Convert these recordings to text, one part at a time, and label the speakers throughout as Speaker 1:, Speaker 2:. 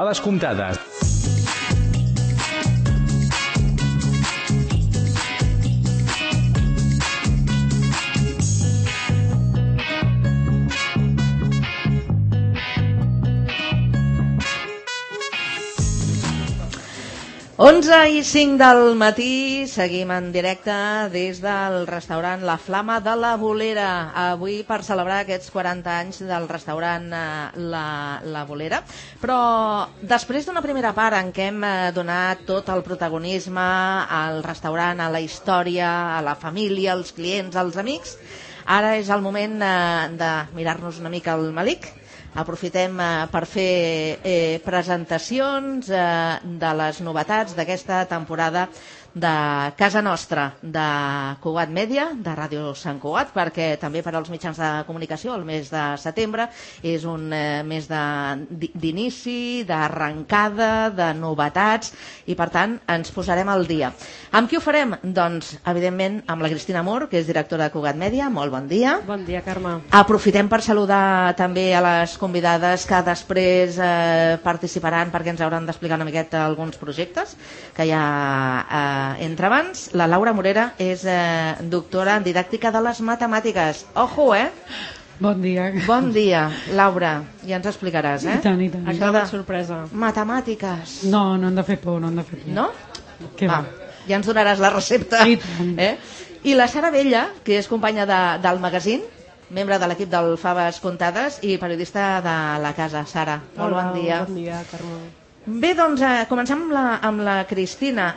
Speaker 1: Faves comptades.
Speaker 2: Onze i 5 del matí, seguim en directe des del restaurant La Flama de la Bolera. Avui per celebrar aquests 40 anys del restaurant La Bolera. Però després d'una primera part en què hem donat tot el protagonisme al restaurant, a la història, a la família, als clients, als amics, ara és el moment de mirar-nos una mica el melic. Aprofitem per fer presentacions de les novetats d'aquesta temporada de casa nostra, de Cugat Mèdia, de Ràdio Sant Cugat, perquè també per als mitjans de comunicació el mes de setembre és un mes d'inici, d'arrencada, de novetats, i per tant ens posarem al dia. Amb qui ho farem? Doncs, evidentment, amb la Cristina Mur, que és directora de Cugat Mèdia. Molt bon dia.
Speaker 3: Bon dia, Carme.
Speaker 2: Aprofitem per saludar també a les convidades que després participaran, perquè ens hauran d'explicar una miqueta alguns projectes que hi ha entre abans. La Laura Morera és doctora en didàctica de les matemàtiques. Ojo,
Speaker 4: Bon dia.
Speaker 2: Bon dia, Laura. Ja ens explicaràs,
Speaker 4: I tant, i tant.
Speaker 3: Acaba de sorpresa.
Speaker 2: Matemàtiques.
Speaker 4: No han de fer por, no han de fer por.
Speaker 2: No?
Speaker 4: Què va?
Speaker 2: Ja ens donaràs la recepta.
Speaker 4: I tant.
Speaker 2: I la Sara Vella, que és companya del magazín, membre de l'equip del Faves Comptades i periodista de la casa. Sara, molt bon dia.
Speaker 3: Bon dia, Carme.
Speaker 2: Bé, doncs comencem amb la Cristina.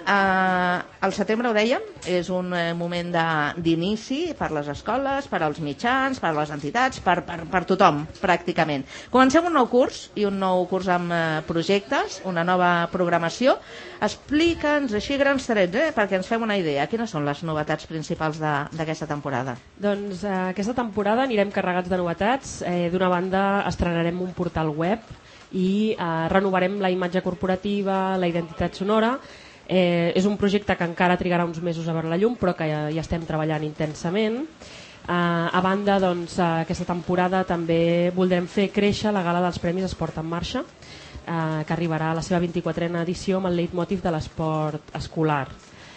Speaker 2: El setembre, ho dèiem, és un moment d'inici per les escoles, per als mitjans, per a les entitats, per tothom, pràcticament. Comencem un nou curs, i un nou curs amb projectes, una nova programació. Explica'ns així grans trets, perquè ens fem una idea. Quines són les novetats principals d'aquesta temporada?
Speaker 3: Doncs aquesta temporada anirem carregats de novetats. D'una banda, estrenarem un portal web i renovarem la imatge corporativa, la identitat sonora. És un projecte que encara trigarà uns mesos a veure la llum, però que ja estem treballant intensament. A banda, doncs, aquesta temporada també voldrem fer créixer la gala dels Premis Esport en Marxa, que arribarà a la seva 24a edició amb el leitmotiv de l'esport escolar.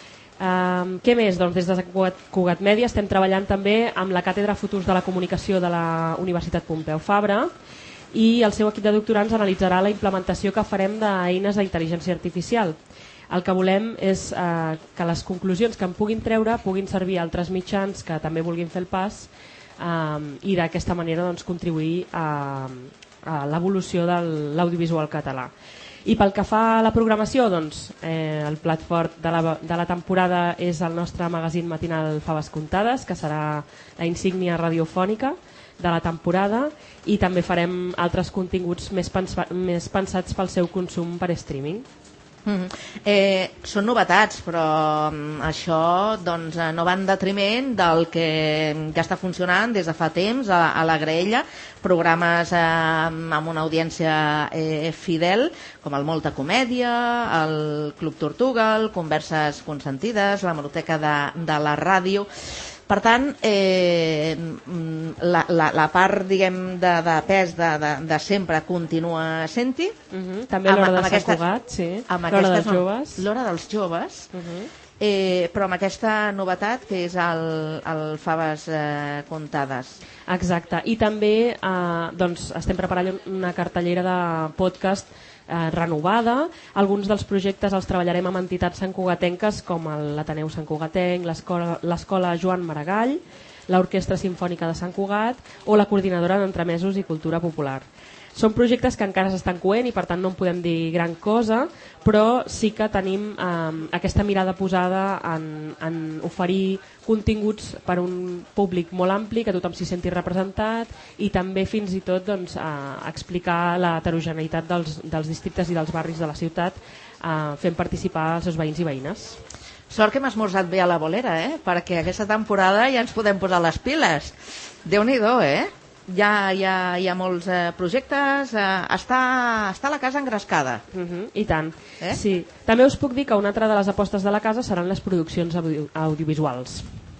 Speaker 3: Què més? Doncs des de Cugat Mèdia estem treballant també amb la Càtedra Futurs de la Comunicació de la Universitat Pompeu Fabra, i el seu equip de doctorants analitzarà la implementació que farem d'eines d'intel·ligència artificial. El que volem és que les conclusions que en puguin treure puguin servir a altres mitjans que també vulguin fer el pas, i d'aquesta manera doncs, contribuir a l'evolució de l'audiovisual català. I pel que fa a la programació, doncs, el plat fort de la temporada és el nostre magazín matinal Faves Comptades, que serà la insígnia radiofònica de la temporada, i també farem altres continguts més pensats pel seu consum per streaming.
Speaker 2: Són novetats, però això doncs, no va en detriment del que ja està funcionant des de fa temps a la graella, programes amb una audiència fidel, com el Molta Comèdia, el Club Tortuga, el Converses Consentides, la Hemeroteca de la ràdio. Per tant, la part, diguem, de pes de sempre continua sent-hi.
Speaker 3: També l'hora de Sant Cugat, sí. L'hora dels joves.
Speaker 2: L'hora dels joves, però amb aquesta novetat que és el Faves Comptades.
Speaker 3: Exacte, i també doncs, estem preparant una cartellera de podcast renovada. Alguns dels projectes els treballarem amb entitats santcugatenques com l'Ateneu Sant Cugatenc, l'Escola Joan Maragall, l'Orquestra Simfònica de Sant Cugat o la Coordinadora d'Entremesos i Cultura Popular. Són projectes que encara s'estan coent i per tant no en podem dir gran cosa, però sí que tenim aquesta mirada posada en oferir continguts per a un públic molt ampli, que tothom s'hi senti representat, i també fins i tot doncs, explicar l'heterogeneïtat dels districtes i dels barris de la ciutat, fent participar els seus veïns i veïnes.
Speaker 2: Sort que hem esmorzat bé a la bolera, perquè aquesta temporada ja ens podem posar les piles. Déu-n'hi-do, Ja hi ha molts projectes, està la casa engrescada.
Speaker 3: I tant. Sí. També us puc dir que una altra de les apostes de la casa seran les produccions audiovisuals.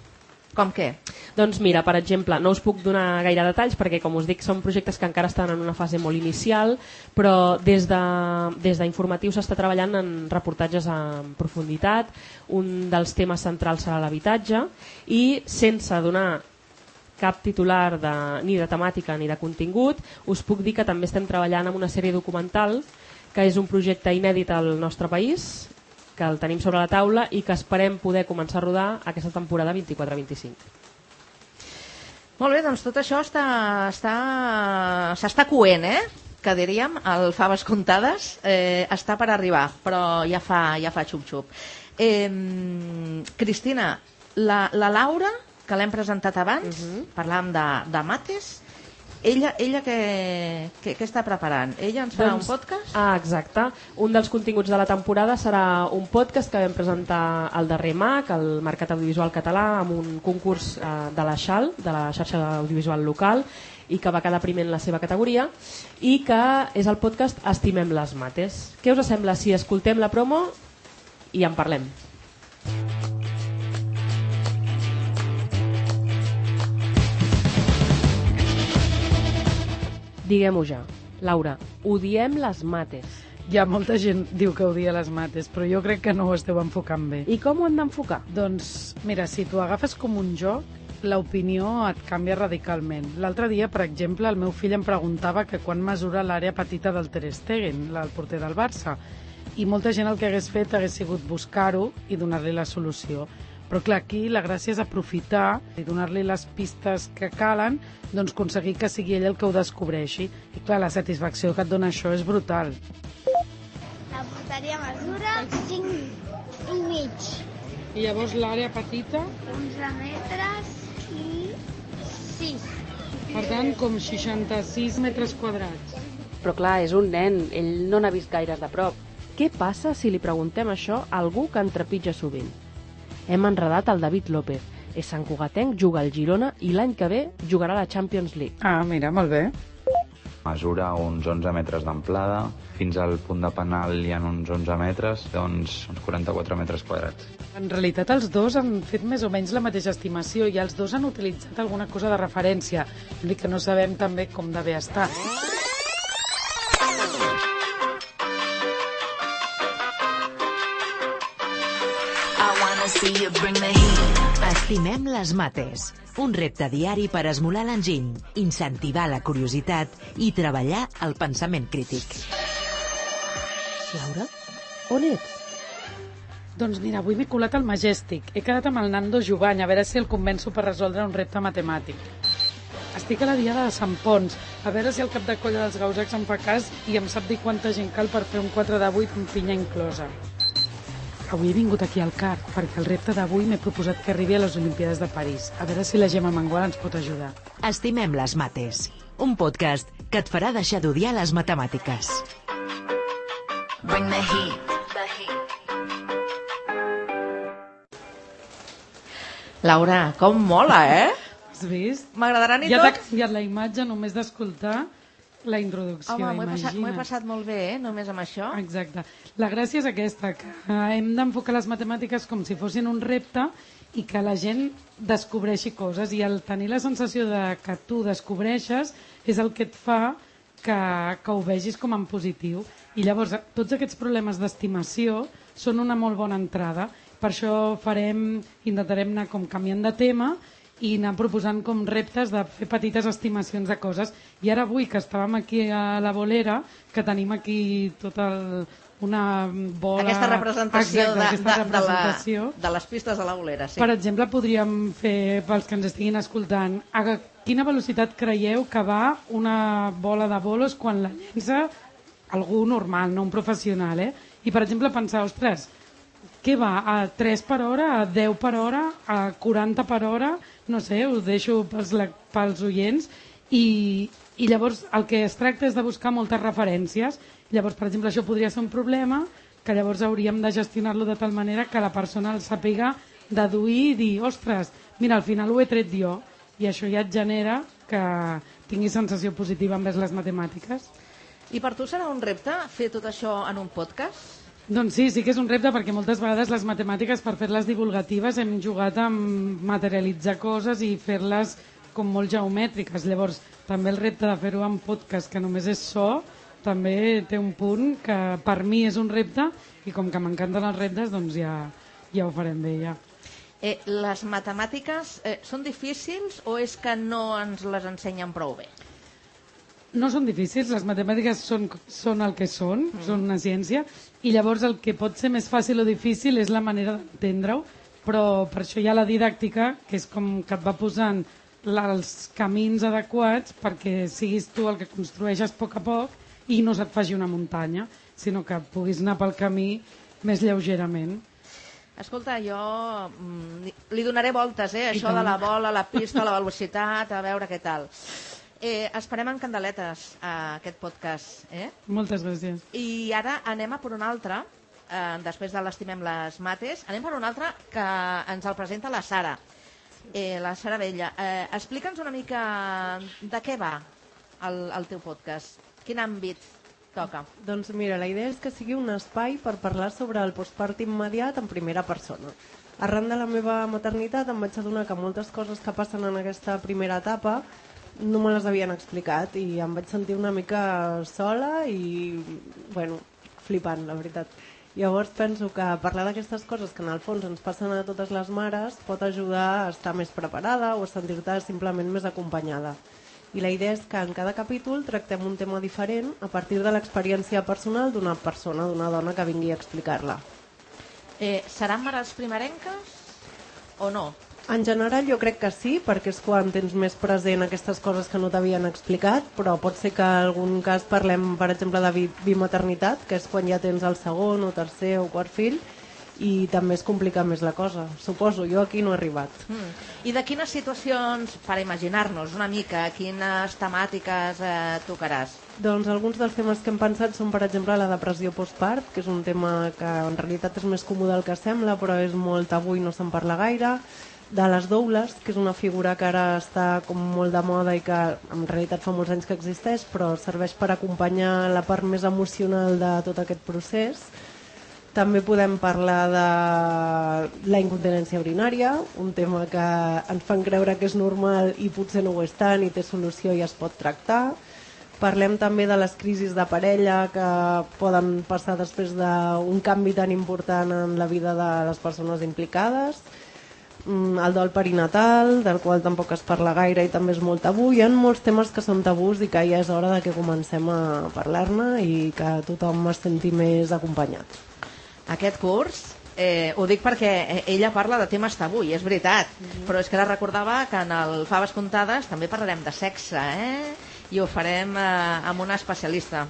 Speaker 2: Com què?
Speaker 3: Doncs mira, per exemple, no us puc donar gaire detalls perquè, com us dic, són projectes que encara estan en una fase molt inicial, però des d'Informatiu s'està treballant en reportatges en profunditat. Un dels temes centrals serà l'habitatge i, sense donar cap titular ni de temàtica ni de contingut, us puc dir que també estem treballant en una sèrie documental que és un projecte inèdit al nostre país, que el tenim sobre la taula i que esperem poder començar a rodar aquesta temporada 24-25.
Speaker 2: Molt bé, doncs tot això s'està coent, que diríem, el faves comptades, està per arribar, però ja fa xup-xup. Cristina, la Laura, que l'hem presentat abans, parlàvem de mates, ella què està preparant? Ella ens farà un podcast?
Speaker 3: Exacte. Un dels continguts de la temporada serà un podcast que vam presentar al darrer MAC, al Mercat Audiovisual Català, amb un concurs de la XAL, de la xarxa audiovisual local, i que va quedar primer en la seva categoria, i que és el podcast Estimem les mates. Què us sembla si escoltem la promo i en parlem? Diguem-ho ja. Laura, odiem les mates.
Speaker 4: Ja molta gent diu que odia les mates, però jo crec que no ho esteu enfocant bé.
Speaker 3: I com ho hem d'enfocar?
Speaker 4: Doncs, mira, si t'ho agafes com un joc, l'opinió et canvia radicalment. L'altre dia, per exemple, el meu fill em preguntava que quan mesura l'àrea petita del Ter Stegen, el porter del Barça, i molta gent el que hagués fet hagués sigut buscar-ho i donar-li la solució. Però clar, aquí la gràcia és aprofitar i donar-li les pistes que calen, doncs aconseguir que sigui ell el que ho descobreixi. I clar, la satisfacció que et dona això és brutal.
Speaker 1: La porteria mesura 5,5.
Speaker 4: I llavors l'àrea petita,
Speaker 1: 11 metres i 6.
Speaker 4: per tant, com 66 metres quadrats.
Speaker 3: Però clar, és un nen, ell no n'ha vist gaires de prop. Què passa si li preguntem això a algú que en trepitja sovint? Hem enredat el David López. És santcugatenc, juga al Girona i l'any que ve jugarà a la Champions League.
Speaker 4: Ah, mira, molt bé.
Speaker 5: Mesura uns 11 metres d'amplada, fins al punt de penal hi ha uns 11 metres, doncs uns 44 metres quadrats.
Speaker 4: En realitat els dos han fet més o menys la mateixa estimació i els dos han utilitzat alguna cosa de referència, l'únic que no sabem també com de bé està.
Speaker 6: Estimem les mates. Un repte diari per esmolar l'enginy, incentivar la curiositat i treballar el pensament crític.
Speaker 3: Laura, on ets?
Speaker 4: Doncs mira, avui m'he colat al Majestic. He quedat amb el Nando Jubany, a veure si el convenço per resoldre un repte matemàtic. Estic a la diada de Sant Pons, a veure si el cap de colla dels gausacs em fa cas i em sap dir quanta gent cal per fer un 4 de 8 amb pinya inclosa. Avui he vingut aquí al CAR, perquè el repte d'avui m'he proposat que arribi a les Olimpíades de París. A veure si la Gemma Mangual ens pot ajudar.
Speaker 6: Estimem les mates. Un podcast que et farà deixar d'odiar les matemàtiques.
Speaker 7: Bring the heat.
Speaker 2: Laura, com mola,
Speaker 4: Has vist?
Speaker 2: M'agradarà ni
Speaker 4: Ja t'ha
Speaker 2: tot.
Speaker 4: canviat la imatge només d'escoltar la introducció,
Speaker 2: Home, m'ho he
Speaker 4: imagina't.
Speaker 2: passat molt bé, només amb això.
Speaker 4: Exacte. La gràcia és aquesta, que hem d'enfocar les matemàtiques com si fossin un repte i que la gent descobreixi coses, i el tenir la sensació de que tu descobreixes és el que et fa que ho vegis com en positiu. I llavors tots aquests problemes d'estimació són una molt bona entrada. Per això intentarem anar com canviant de tema i anar proposant com reptes de fer petites estimacions de coses. I ara avui que estàvem aquí a la bolera, que tenim aquí una bola...
Speaker 2: Aquesta representació,
Speaker 4: Exacte, aquesta representació.
Speaker 2: de les pistes de la bolera, sí.
Speaker 4: Per exemple, podríem fer, pels que ens estiguin escoltant, a quina velocitat creieu que va una bola de bolos quan la llença algú normal, no un professional, I, per exemple, pensar, ostres, què va, a 3 per hora, a 10 per hora, a 40 per hora, no sé, ho deixo pels oients, i llavors el que es tracta és de buscar moltes referències. Llavors, per exemple, això podria ser un problema, que llavors hauríem de gestionar-lo de tal manera que la persona el sàpiga deduir i dir, ostres, mira, al final ho he tret jo, i això ja et genera que tinguis sensació positiva envers les matemàtiques.
Speaker 2: I per tu serà un repte fer tot això en un podcast?
Speaker 4: Doncs sí que és un repte, perquè moltes vegades les matemàtiques, per fer-les divulgatives, hem jugat a materialitzar coses i fer-les com molt geomètriques. Llavors, també el repte de fer-ho en podcast, que només és so, també té un punt que per mi és un repte, i com que m'encanten els reptes, doncs ja ho farem bé, ja.
Speaker 2: Les matemàtiques són difícils o és que no ens les ensenyen prou bé?
Speaker 4: No són difícils, les matemàtiques són el que són una ciència, i llavors el que pot ser més fàcil o difícil és la manera d'entendre-ho, però per això hi ha la didàctica, que és com que et va posant els camins adequats perquè siguis tu el que construeixes a poc i no se't faci una muntanya, sinó que puguis anar pel camí més lleugerament.
Speaker 2: Escolta, jo li donaré voltes, això de la bola, la pista, la velocitat, a veure què tal. Esperem en candeletes aquest podcast.
Speaker 4: Moltes gràcies.
Speaker 2: I ara anem a per un altre, després de l'Estimem les Mates, anem per un altre que ens el presenta la Sara. La Sara Vella. Explica'ns una mica de què va el teu podcast. Quin àmbit toca?
Speaker 8: Doncs mira, la idea és que sigui un espai per parlar sobre el postpart immediat en primera persona. Arran de la meva maternitat em vaig adonar que moltes coses que passen en aquesta primera etapa no me les havien explicat i em vaig sentir una mica sola i, flipant, la veritat. Llavors penso que parlar d'aquestes coses que en el fons ens passen a totes les mares pot ajudar a estar més preparada o a sentir-te simplement més acompanyada. I la idea és que en cada capítol tractem un tema diferent a partir de l'experiència personal d'una persona, d'una dona que vingui a explicar-la.
Speaker 2: Seran mares primerenques o no?
Speaker 8: En general jo crec que sí, perquè és quan tens més present aquestes coses que no t'havien explicat, però pot ser que en algun cas parlem, per exemple, de bimaternitat, que és quan ja tens el segon o tercer o quart fill, i també es complica més la cosa. Suposo, jo aquí no he arribat.
Speaker 2: I de quines situacions, per imaginar-nos una mica, quines temàtiques tocaràs?
Speaker 8: Doncs alguns dels temes que hem pensat són, per exemple, la depressió postpart, que és un tema que en realitat és més comú del que sembla, però és molt tabú i no se'n parla gaire. De les doules, que és una figura que ara està com molt de moda i que en realitat fa molts anys que existeix, però serveix per acompanyar la part més emocional de tot aquest procés. També podem parlar de la incontinència urinària, un tema que ens fan creure que és normal i potser no ho és tant i té solució i es pot tractar. Parlem també de les crisis de parella que poden passar després d'un canvi tan important en la vida de les persones implicades. El dol perinatal, del qual tampoc es parla gaire i també és molt tabú. Hi ha molts temes que són tabús i que ja és hora de que comencem a parlar-ne i que tothom es senti més acompanyat.
Speaker 2: Aquest curs, ho dic perquè ella parla de temes tabú, i és veritat, però és que ara recordava que en el Faves Comptades també parlarem de sexe, i ho farem amb una especialista.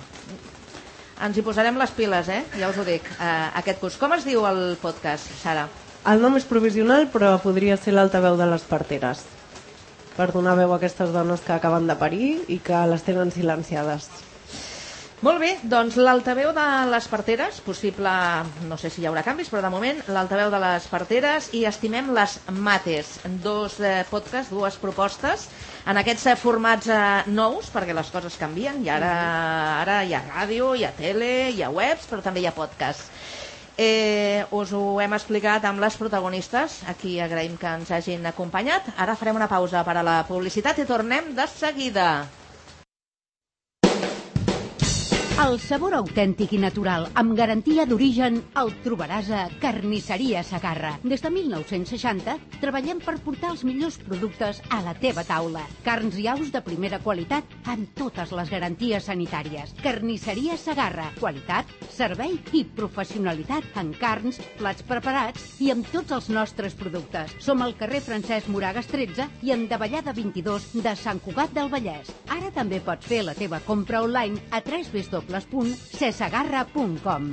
Speaker 2: Ens hi posarem les piles, ja us ho dic, aquest curs. Com es diu el podcast, Sara?
Speaker 8: El nom és provisional, però podria ser l'altaveu de les parteres, per donar veu a aquestes dones que acaben de parir i que les tenen silenciades.
Speaker 2: Molt bé, doncs l'altaveu de les parteres, possible, no sé si hi haurà canvis, però de moment l'altaveu de les parteres i Estimem les Mates, dos podcasts, dues propostes, en aquests formats nous, perquè les coses canvien, i ara hi ha ràdio, hi ha tele, hi ha webs, però també hi ha podcasts. Us ho hem explicat amb les protagonistes, aquí agraïm que ens hagin acompanyat. Ara farem una pausa per a la publicitat i tornem de seguida.
Speaker 9: El sabor autèntic i natural, amb garantia d'origen, el trobaràs a Carnisseria Segarra. Des de 1960 treballem per portar els millors productes a la teva taula. Carns i aus de primera qualitat amb totes les garanties sanitàries. Carnisseria Segarra. Qualitat, servei i professionalitat en carns, plats preparats i amb tots els nostres productes. Som al carrer Francesc Moragas 13 i en Davallada 22 de Sant Cugat del Vallès. Ara també pots fer la teva compra online a www.cesegarra.com.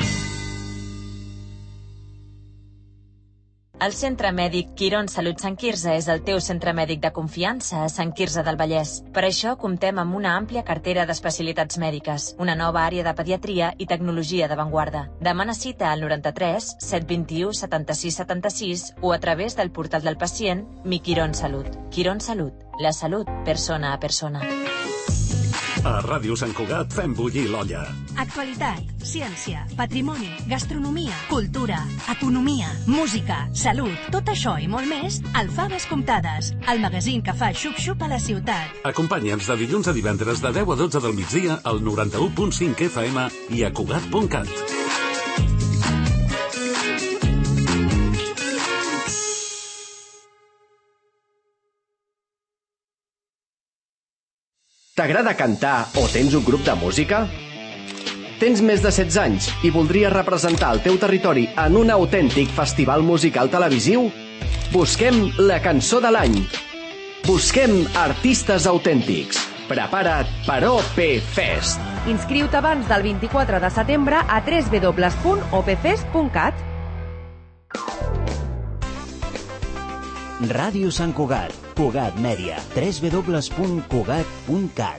Speaker 10: El Centre Mèdic Quirón Salut Sant Quirze és el teu centre mèdic de confiança a Sant Quirze del Vallès. Per això comptem amb una àmplia cartera d'especialitats mèdiques, una nova àrea de pediatria i tecnologia d'avantguarda. Demana cita al 93 721 76 76 o a través del portal del pacient Mi Quirón Salut. Quirón Salut, la salut persona a persona.
Speaker 11: A Ràdio Sant Cugat fem bullir l'olla.
Speaker 12: Actualitat, ciència, patrimoni, gastronomia, cultura, economia, música, salut, tot això i molt més al Faves Comptades, el magazín que fa xup-xup a la ciutat.
Speaker 11: Acompanya'ns de dilluns a divendres de 10 a 12 del migdia al 91.5 FM i a Cugat.cat.
Speaker 13: T'agrada cantar o tens un grup de música? Tens més de 16 anys i voldries representar el teu territori en un autèntic festival musical televisiu? Busquem la cançó de l'any. Busquem artistes autèntics. Prepara't per OP Fest.
Speaker 14: Inscriu-te abans del 24 de setembre a www.opfest.cat.
Speaker 15: Ràdio Sant Cugat, Cugat Mèdia, www.cugat.cat.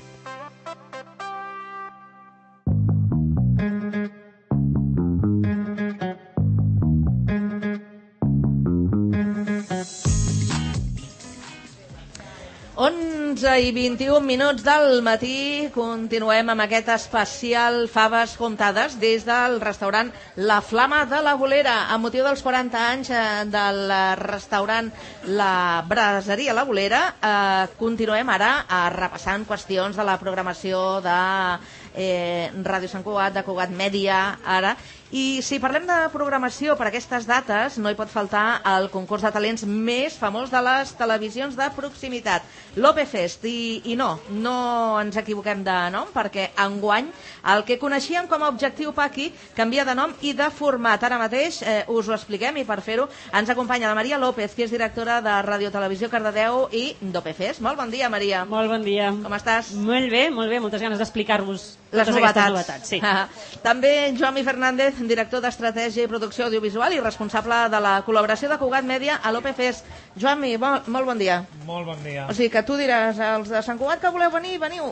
Speaker 2: I 21 minuts del matí, continuem amb aquest especial Faves Comptades des del restaurant La Flama de la Bolera, amb motiu dels 40 anys del restaurant La Braseria La Bolera. Continuem ara repassant qüestions de la programació de Ràdio Sant Cugat, de Cugat Mèdia, ara. I si parlem de programació per aquestes dates, no hi pot faltar el concurs de talents més famós de les televisions de proximitat, l'OP Fest. I no ens equivoquem de nom, perquè enguany el que coneixíem com a Objectiu Paqui canvia de nom i de format. Ara mateix us ho expliquem, i per fer-ho ens acompanya la Maria López, que és directora de Radio Televisió Cardedeu i d'OP Fest. Molt bon dia, Maria.
Speaker 16: Molt bon dia.
Speaker 2: Com estàs?
Speaker 16: Molt bé, moltes ganes d'explicar-vos
Speaker 2: les
Speaker 16: novetats. Sí.
Speaker 2: També Joan Fernández, director d'Estratègia i Producció Audiovisual i responsable de la col·laboració de Cugat Mèdia a l'OP Fest. Joan, molt bon dia.
Speaker 17: Molt bon dia.
Speaker 2: O sigui que tu diràs, els de Sant Cugat que voleu venir, veniu.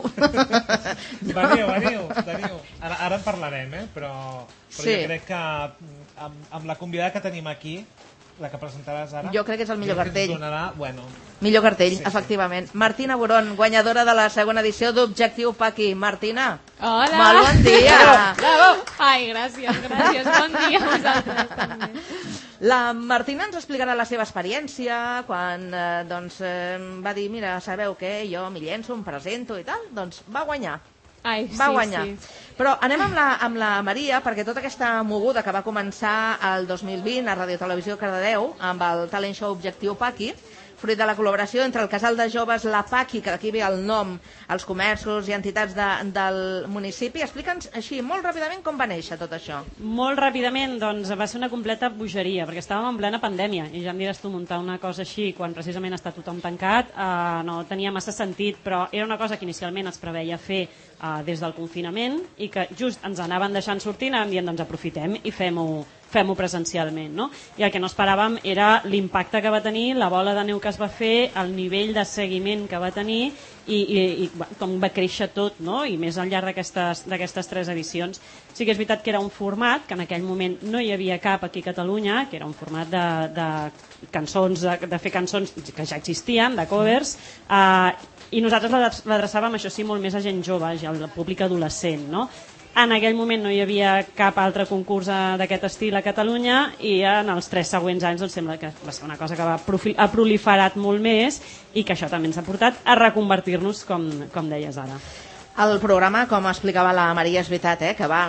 Speaker 17: Veniu. Ara en parlarem, però sí. Jo crec que amb la convidada que tenim aquí, la que presentaràs ara,
Speaker 2: jo crec que és el millor cartell.
Speaker 17: Millor
Speaker 2: cartell, sí. Efectivament. Martina Boron, guanyadora de la segona edició d'Objectiu Paqui. Martina.
Speaker 18: Hola.
Speaker 2: Molt bon dia.
Speaker 18: Bravo. Ai, gràcies. Bon dia a vosaltres també.
Speaker 2: La Martina ens explicarà la seva experiència quan va dir, mira, sabeu què, jo m'hi llenço, em presento i tal, doncs va guanyar. Va guanyar. Sí. Però anem amb la Maria, perquè tota aquesta moguda que va començar el 2020 a Radio Televisió Cardedeu amb el talent show Objectiu Paqui, fruit de la col·laboració entre el casal de joves La Paqui, que d'aquí ve el nom, els comerços i entitats del municipi. Explica'ns així molt ràpidament com va néixer tot això.
Speaker 16: Molt ràpidament, doncs va ser una completa bogeria, perquè estàvem en plena pandèmia i ja em diràs tu, muntar una cosa així quan precisament està tothom tancat no tenia massa sentit, però era una cosa que inicialment es preveia fer des del confinament i que just ens anaven deixant sortir, anàvem dient doncs aprofitem i fem-ho presencialment, no? I el que no esperàvem era l'impacte que va tenir, la bola de neu que es va fer, el nivell de seguiment que va tenir i com va créixer tot, no? I més al llarg d'aquestes 3 edicions. Sí que és veritat que era un format que en aquell moment no hi havia cap aquí a Catalunya, que era un format de cançons, de fer cançons que ja existien, de covers, i nosaltres l'adreçàvem, això sí, molt més a gent jove, ja al públic adolescent, no? En aquell moment no hi havia cap altre concurs d'aquest estil a Catalunya i en els 3 següents anys doncs sembla que va ser una cosa que ha proliferat molt més i que això també ens ha portat a reconvertir-nos, com deies ara.
Speaker 2: El programa, com explicava la Maria, és veritat, que va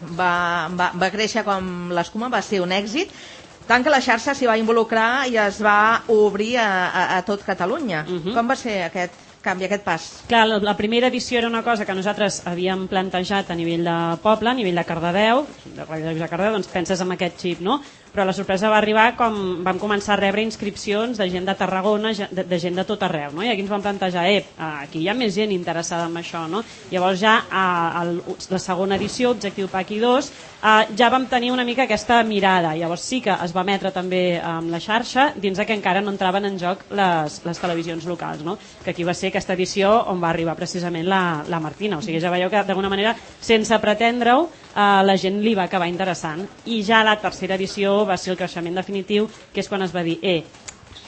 Speaker 2: créixer com l'escuma, va ser un èxit, tant que la xarxa s'hi va involucrar i es va obrir a tot Catalunya. Com va ser aquest canvi, aquest pas?
Speaker 16: Clar, la primera edició era una cosa que nosaltres havíem plantejat a nivell de poble, a nivell de Cardedeu, doncs penses en aquest xip, no? Però la sorpresa va arribar com vam començar a rebre inscripcions de gent de Tarragona, de gent de tot arreu, no? I aquí ens vam plantejar, aquí hi ha més gent interessada en això, no? Llavors ja a la segona edició, Objectiu Paqui 2, ja vam tenir una mica aquesta mirada. Llavors sí que es va emetre també amb la xarxa, dins que encara no entraven en joc les televisions locals, no? Que aquí va ser aquesta edició on va arribar precisament la Martina. O sigui, ja veieu que d'alguna manera, sense pretendre-ho, la gent li va acabar interessant. I ja la tercera edició va ser el creixement definitiu, que és quan es va dir,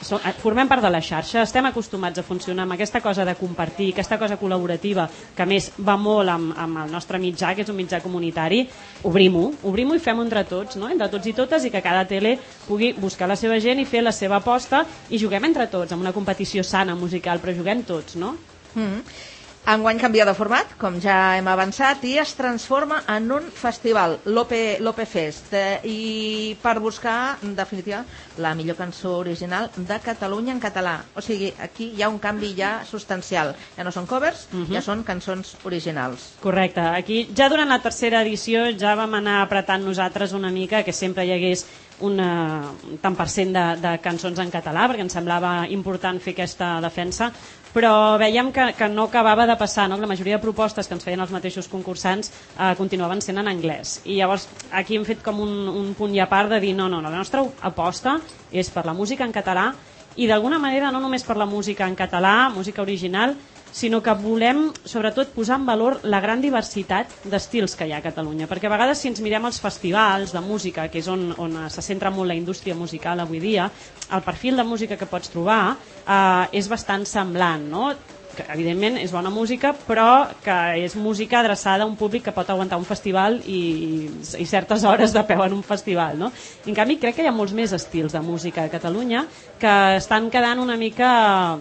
Speaker 16: formem part de la xarxa, estem acostumats a funcionar amb aquesta cosa de compartir, aquesta cosa col·laborativa, que a més va molt amb el nostre mitjà, que és un mitjà comunitari. Obrim-ho i fem-ho entre tots, no? Entre tots i totes, i que cada tele pugui buscar la seva gent i fer la seva aposta, i juguem entre tots, amb una competició sana musical, però juguem tots, no?
Speaker 2: Enguany canvia de format, com ja hem avançat, i es transforma en un festival, l'OP Fest, i per buscar, en definitiva, la millor cançó original de Catalunya en català. O sigui, aquí hi ha un canvi ja substancial. Ja no són covers, ja són cançons originals.
Speaker 16: Correcte. Aquí, ja durant la tercera edició, ja vam anar apretant nosaltres una mica que sempre hi hagués un tant per cent de cançons en català, perquè ens semblava important fer aquesta defensa, però veiem que no acabava de passar, no? La majoria de propostes que ens feien els mateixos concursants continuaven sent en anglès, i llavors aquí hem fet com un punt i a part de dir no, la nostra aposta és per la música en català, i d'alguna manera no només per la música en català, música original, sinó que volem sobretot posar en valor la gran diversitat d'estils que hi ha a Catalunya, perquè a vegades si ens mirem els festivals de música, que és on se centra molt la indústria musical avui dia, el perfil de música que pots trobar és bastant semblant, no? Que evidentment és bona música, però que és música adreçada a un públic que pot aguantar un festival i certes hores de peu en un festival, no? En canvi, crec que hi ha molts més estils de música a Catalunya que estan quedant una mica...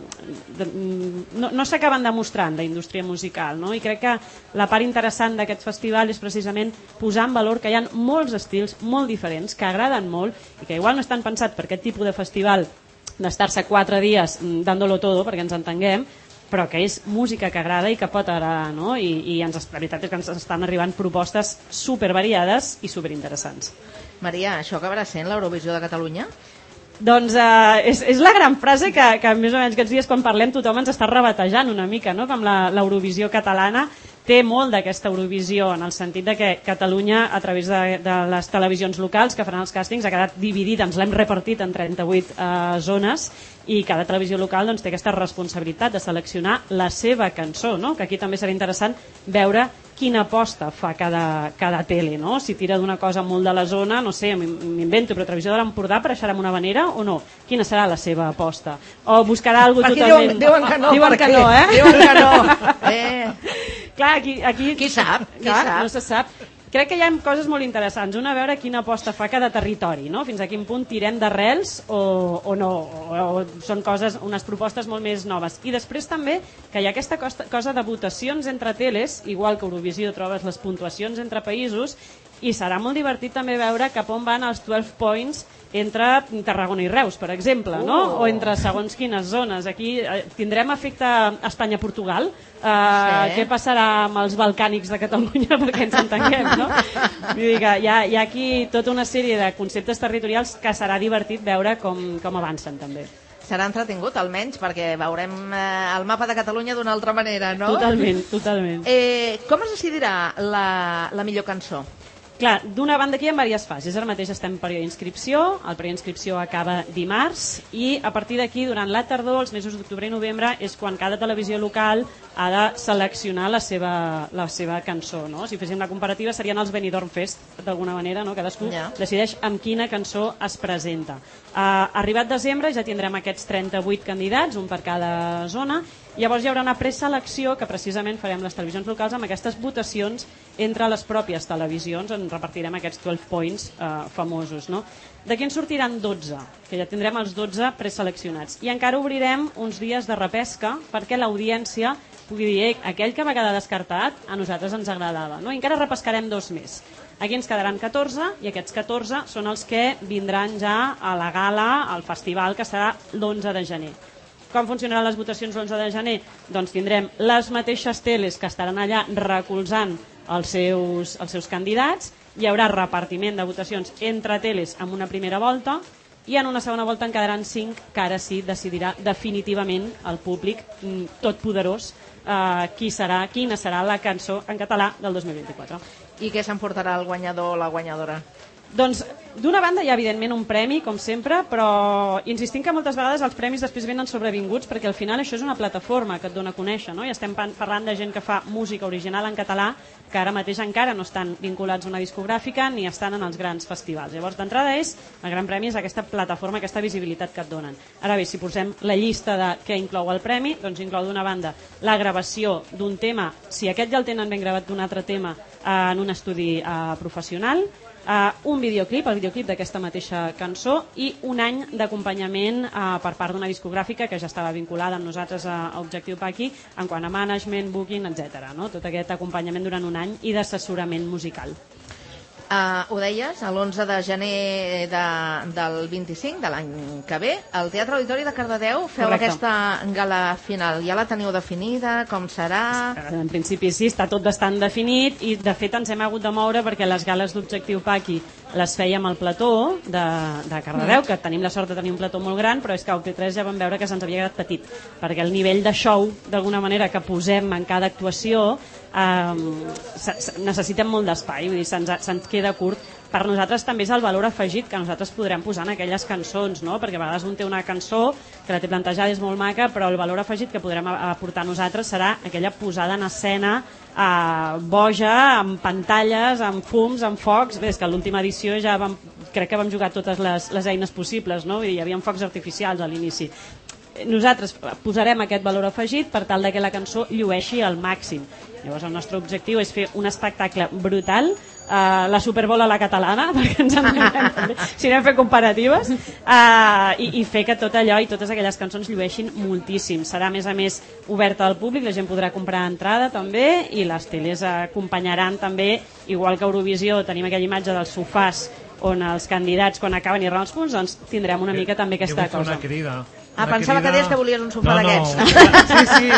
Speaker 16: no s'acaben demostrant la indústria musical, no? I crec que la part interessant d'aquest festival és precisament posar en valor que hi ha molts estils molt diferents, que agraden molt i que igual no estan pensats per aquest tipus de festival d'estar-se 4 dies dándolo todo, perquè ens entenguem, però que és música que agrada i que pot agradar, no? I la veritat és que ens estan arribant propostes supervariades i superinteressants.
Speaker 2: Maria, això acabarà sent l'Eurovisió de Catalunya?
Speaker 16: Doncs és la gran frase que més o menys aquests dies quan parlem tothom ens està rebatejant una mica, no? Com l'Eurovisió catalana té molt d'aquesta Eurovisió, en el sentit de que Catalunya, a través de les televisions locals que faran els càstings, ha quedat dividida, ens l'hem repartit en 38 zones, i cada televisió local doncs, té aquesta responsabilitat de seleccionar la seva cançó, no? Que aquí també serà interessant veure quina aposta fa cada tele, no? Si tira d'una cosa molt de la zona, no sé, m'invento, però Televisió de l'Empordà apareixerà amb una manera o no? Quina serà la seva aposta? O buscarà alguna cosa totalment...
Speaker 2: Diuen que no,
Speaker 16: diuen que no, eh?
Speaker 2: Diuen que no.
Speaker 16: Clar, aquí...
Speaker 2: Qui sap?
Speaker 16: No se sap. Crec que hi ha coses molt interessants. Una, a veure quina aposta fa cada territori, no? Fins a quin punt tirem d'arrels o no, o són coses, unes propostes molt més noves. I després també que hi ha aquesta cosa de votacions entre teles, igual que Eurovisió trobes les puntuacions entre països, i serà molt divertit també veure cap on van els 12 points entre Tarragona i Reus, per exemple, no? O entre segons quines zones. Aquí tindrem efecte Espanya-Portugal. Què passarà amb els balcànics de Catalunya, perquè ens entenguem, no? Vull dir que hi ha aquí tota una sèrie de conceptes territorials que serà divertit veure com avancen, també.
Speaker 2: Serà entretingut, almenys, perquè veurem el mapa de Catalunya d'una altra manera, no?
Speaker 16: Totalment.
Speaker 2: Com es decidirà la millor cançó?
Speaker 16: Clar, d'una banda aquí hi ha diverses fases. Ara mateix estem en període d'inscripció, el període d'inscripció acaba dimarts, i a partir d'aquí, durant la tardor, els mesos d'octubre i novembre, és quan cada televisió local ha de seleccionar la seva cançó, no? Si féssim la comparativa serien els Benidorm Fest, d'alguna manera, no? Cadascú decideix amb quina cançó es presenta. Arribat desembre ja tindrem aquests 38 candidats, un per cada zona. Llavors hi haurà una preselecció que precisament farem les televisions locals amb aquestes votacions entre les pròpies televisions, on repartirem aquests 12 points famosos, no? D'aquí en sortiran 12, que ja tindrem els 12 preseleccionats. I encara obrirem uns dies de repesca perquè l'audiència pugui dir aquell que va quedar descartat a nosaltres ens agradava, no? I encara repescarem 2 més. Aquí ens quedaran 14 i aquests 14 són els que vindran ja a la gala, al festival, que serà l'11 de gener. Com funcionaran les votacions l'11 de gener? Doncs tindrem les mateixes teles que estaran allà recolzant els seus candidats, hi haurà repartiment de votacions entre teles en una primera volta i en una segona volta en quedaran 5 que ara sí decidirà definitivament el públic totpoderós quina serà la cançó en català del 2024.
Speaker 2: I què s'emportarà el guanyador o la guanyadora?
Speaker 16: Doncs, d'una banda hi ha evidentment un premi, com sempre, però insistim que moltes vegades els premis després venen sobrevinguts perquè al final això és una plataforma que et dona a conèixer, no? I estem parlant de gent que fa música original en català que ara mateix encara no estan vinculats a una discogràfica ni estan en els grans festivals. Llavors, d'entrada el gran premi és aquesta plataforma, aquesta visibilitat que et donen. Ara bé, si posem la llista de què inclou el premi, doncs inclou d'una banda la gravació d'un tema, si aquest ja el tenen ben gravat d'un altre tema en un estudi professional, un videoclip, el videoclip d'aquesta mateixa cançó i un any d'acompanyament per part d'una discogràfica que ja estava vinculada amb nosaltres a Objectiu Paqui en quant a management, booking, etc. No? Tot aquest acompanyament durant un any i d'assessorament musical.
Speaker 2: Ho deies, l'11 de gener del 25, de l'any que ve, al Teatre Auditori de Cardedeu feu aquesta gala final. Ja la teniu definida? Com serà?
Speaker 16: En principi sí, està tot bastant definit i de fet ens hem hagut de moure perquè les gales d'Objectiu Paqui les fèiem al plató de Cardedeu, que tenim la sort de tenir un plató molt gran, però és que al P3 ja vam veure que se'ns havia quedat petit, perquè el nivell de show, d'alguna manera, que posem en cada actuació necessitem molt d'espai, vull dir, se'ns queda curt. Per nosaltres també és el valor afegit que nosaltres podrem posar en aquelles cançons, no? Perquè a vegades un té una cançó que la té plantejada, és molt maca, però el valor afegit que podrem aportar nosaltres serà aquella posada en escena boja, amb pantalles, amb fums, amb focs. Bé, és que a l'última edició ja crec que vam jugar totes les eines possibles, no? Vull dir, hi havia focs artificials a l'inici. Nosaltres posarem aquest valor afegit per tal que la cançó llueixi al màxim. Llavors el nostre objectiu és fer un espectacle brutal, la Superbowl a la catalana, perquè ens entenem també, si anem a fer comparatives, i fer que tot allò i totes aquelles cançons llueixin moltíssim. Serà a més oberta al públic, la gent podrà comprar entrada també, i les teles acompanyaran també, igual que a Eurovisió tenim aquella imatge dels sofàs on els candidats quan acaben i erren els punts, doncs tindrem una mica també aquesta cosa.
Speaker 17: Jo vull fer una crida.
Speaker 2: Pensava que deies que volies un sofà d'aquests.
Speaker 17: Sí,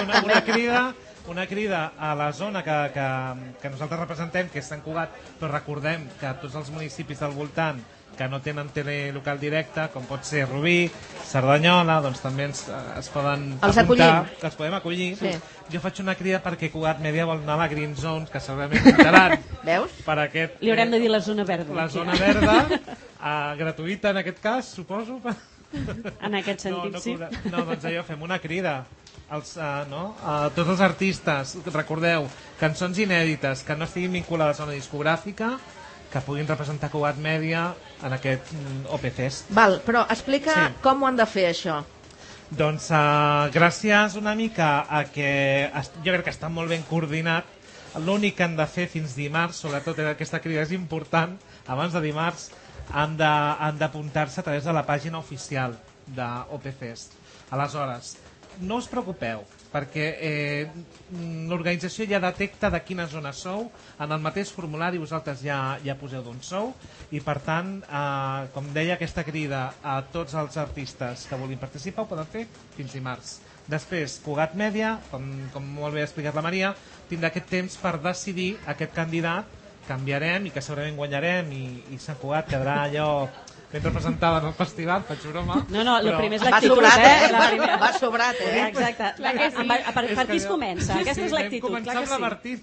Speaker 17: una crida a la zona que nosaltres representem, que és Sant Cugat, però recordem que tots els municipis del voltant que no tenen telelocal directe, com pot ser Rubí, Cerdanyola, doncs també es poden apuntar, que els podem acollir. Sí. Jo faig una crida perquè Cugat Media vol anar a la Green Zone, que segurament comptaran.
Speaker 2: Veus?
Speaker 17: Per aquest,
Speaker 16: li haurem de dir la zona verda.
Speaker 17: La zona verda, gratuïta en aquest cas, suposo.
Speaker 16: En aquest sentit, sí.
Speaker 17: No, doncs allò, fem una crida a tots els artistes, recordeu, cançons inèdites que no estiguin vinculades a una discogràfica, que puguin representar Cugat Mèdia en aquest OP Fest.
Speaker 2: Val, però explica com ho han de fer, això.
Speaker 17: Doncs gràcies una mica a que jo crec que està molt ben coordinat. L'únic que han de fer fins dimarts, sobretot aquesta crida és important, abans de dimarts han d'apuntar-se a través de la pàgina oficial d'OPFest. Aleshores, no us preocupeu, perquè l'organització ja detecta de quina zona sou, en el mateix formulari vosaltres ja poseu d'on sou, i per tant, com deia aquesta crida a tots els artistes que vulguin participar, ho poden fer fins dimarts. Després, Cugat Mèdia, com molt bé ha explicat la Maria, tindrà aquest temps per decidir aquest candidat que enviarem i que segurament guanyarem, i Sant Cugat quedarà allò ben representada en el festival, faig broma.
Speaker 16: No, el primer és l'actitud,
Speaker 2: Va sobrat,
Speaker 16: Exacte. Per qui es comença? Aquesta és l'actitud, clar que sí.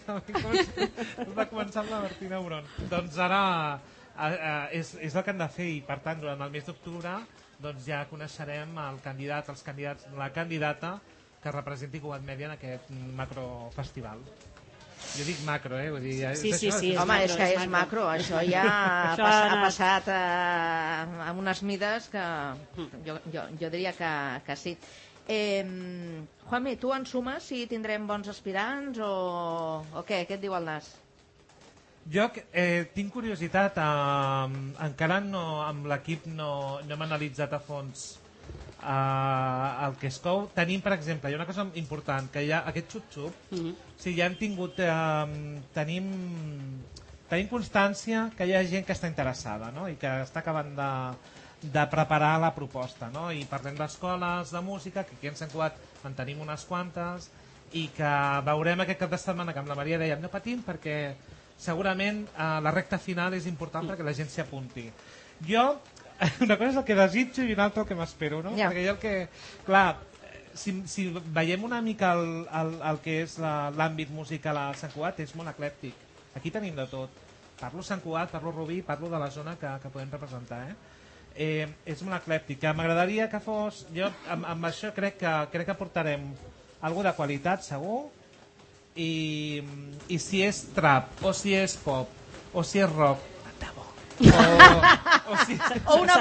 Speaker 17: Va començar amb la Martina Auron. Doncs ara és el que han de fer, i per tant, durant el mes d'octubre ja coneixerem el candidat, els candidats, la candidata que representi Cugat Mèdia en aquest macrofestival. Jo dic macro, vull dir...
Speaker 16: Sí.
Speaker 2: Home, és que és macro, això ja ha passat amb unes mides que jo diria que sí. Juanmi, tu en sumes si tindrem bons aspirants o què? Què et diu el nas?
Speaker 17: Jo tinc curiositat, encara amb l'equip no hem analitzat a fons el que es cou. Tenim, per exemple, hi ha una cosa important, que hi ha aquest xup-xup, ja hem tingut, tenim constància que hi ha gent que està interessada, no? I que està acabant de preparar la proposta, no? I parlem d'escoles de música, que aquí en Sant Cugat en tenim unes quantes, i que veurem aquest cap de setmana, que amb la Maria dèiem no patim perquè segurament la recta final és important perquè la gent s'hi apunti. Jo, una cosa és el que desitjo i una altra el que m'espero, no? Perquè jo el que... Clar, si veiem una mica el que és l'àmbit musical a Sant Cugat, és molt eclèctic. Aquí tenim de tot. parlo Sant Cugat, parlo Rubí, parlo de la zona que podem representar, és molt eclèptic. M'agradaria que fos... Jo amb això crec que portarem alguna de qualitat, segur, i si és trap, o si és pop, o si és rock,
Speaker 2: o una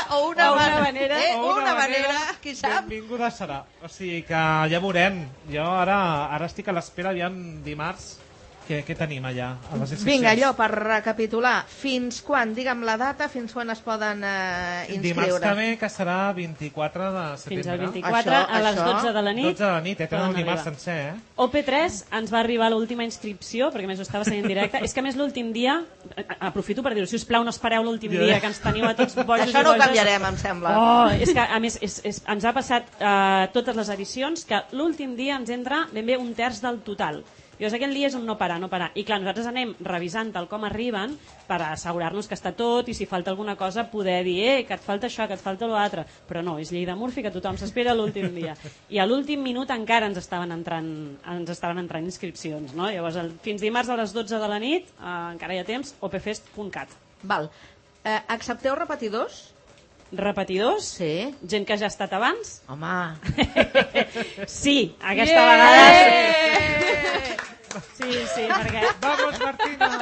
Speaker 2: manera, qui sap?
Speaker 17: Benvinguda serà. O sigui que ja veurem. Jo ara estic a l'espera, aviam dimarts, què tenim allà a les inscripcions.
Speaker 2: Vinga, allò, per recapitular, fins quan, digue'm la data, fins quan es poden inscriure?
Speaker 17: Dimarts que ve, que serà 24 de setembre.
Speaker 16: Fins al 24, a les 12 de la nit.
Speaker 17: 12 de la nit, tenen el dimarts sencer,
Speaker 16: OP3 ens va arribar l'última inscripció, perquè a més ho estava seguint en directe. És que a més l'últim dia, aprofito per dir-ho, si us plau no espereu l'últim dia, que ens teniu a tots bojos i bojos.
Speaker 2: Això no ho canviarem, em sembla.
Speaker 16: És que a més ens ha passat totes les edicions que l'últim dia ens entra ben bé un terç del total. Llavors aquell dia és un no parar. I clar, nosaltres anem revisant tal com arriben per assegurar-nos que està tot i si falta alguna cosa poder dir que et falta això, que et falta l'altre. Però no, és llei de Murphy que tothom s'espera l'últim dia. I a l'últim minut encara ens estaven entrant inscripcions. No? Llavors fins dimarts a les 12 de la nit, encara hi ha temps, opfest.cat.
Speaker 2: Val. Accepteu repetidors?
Speaker 16: Repetidors?
Speaker 2: Sí.
Speaker 16: Gent que ja ha estat abans?
Speaker 2: Home.
Speaker 16: Sí, aquesta vegada... Sí, perquè...
Speaker 17: Vamos, Martina!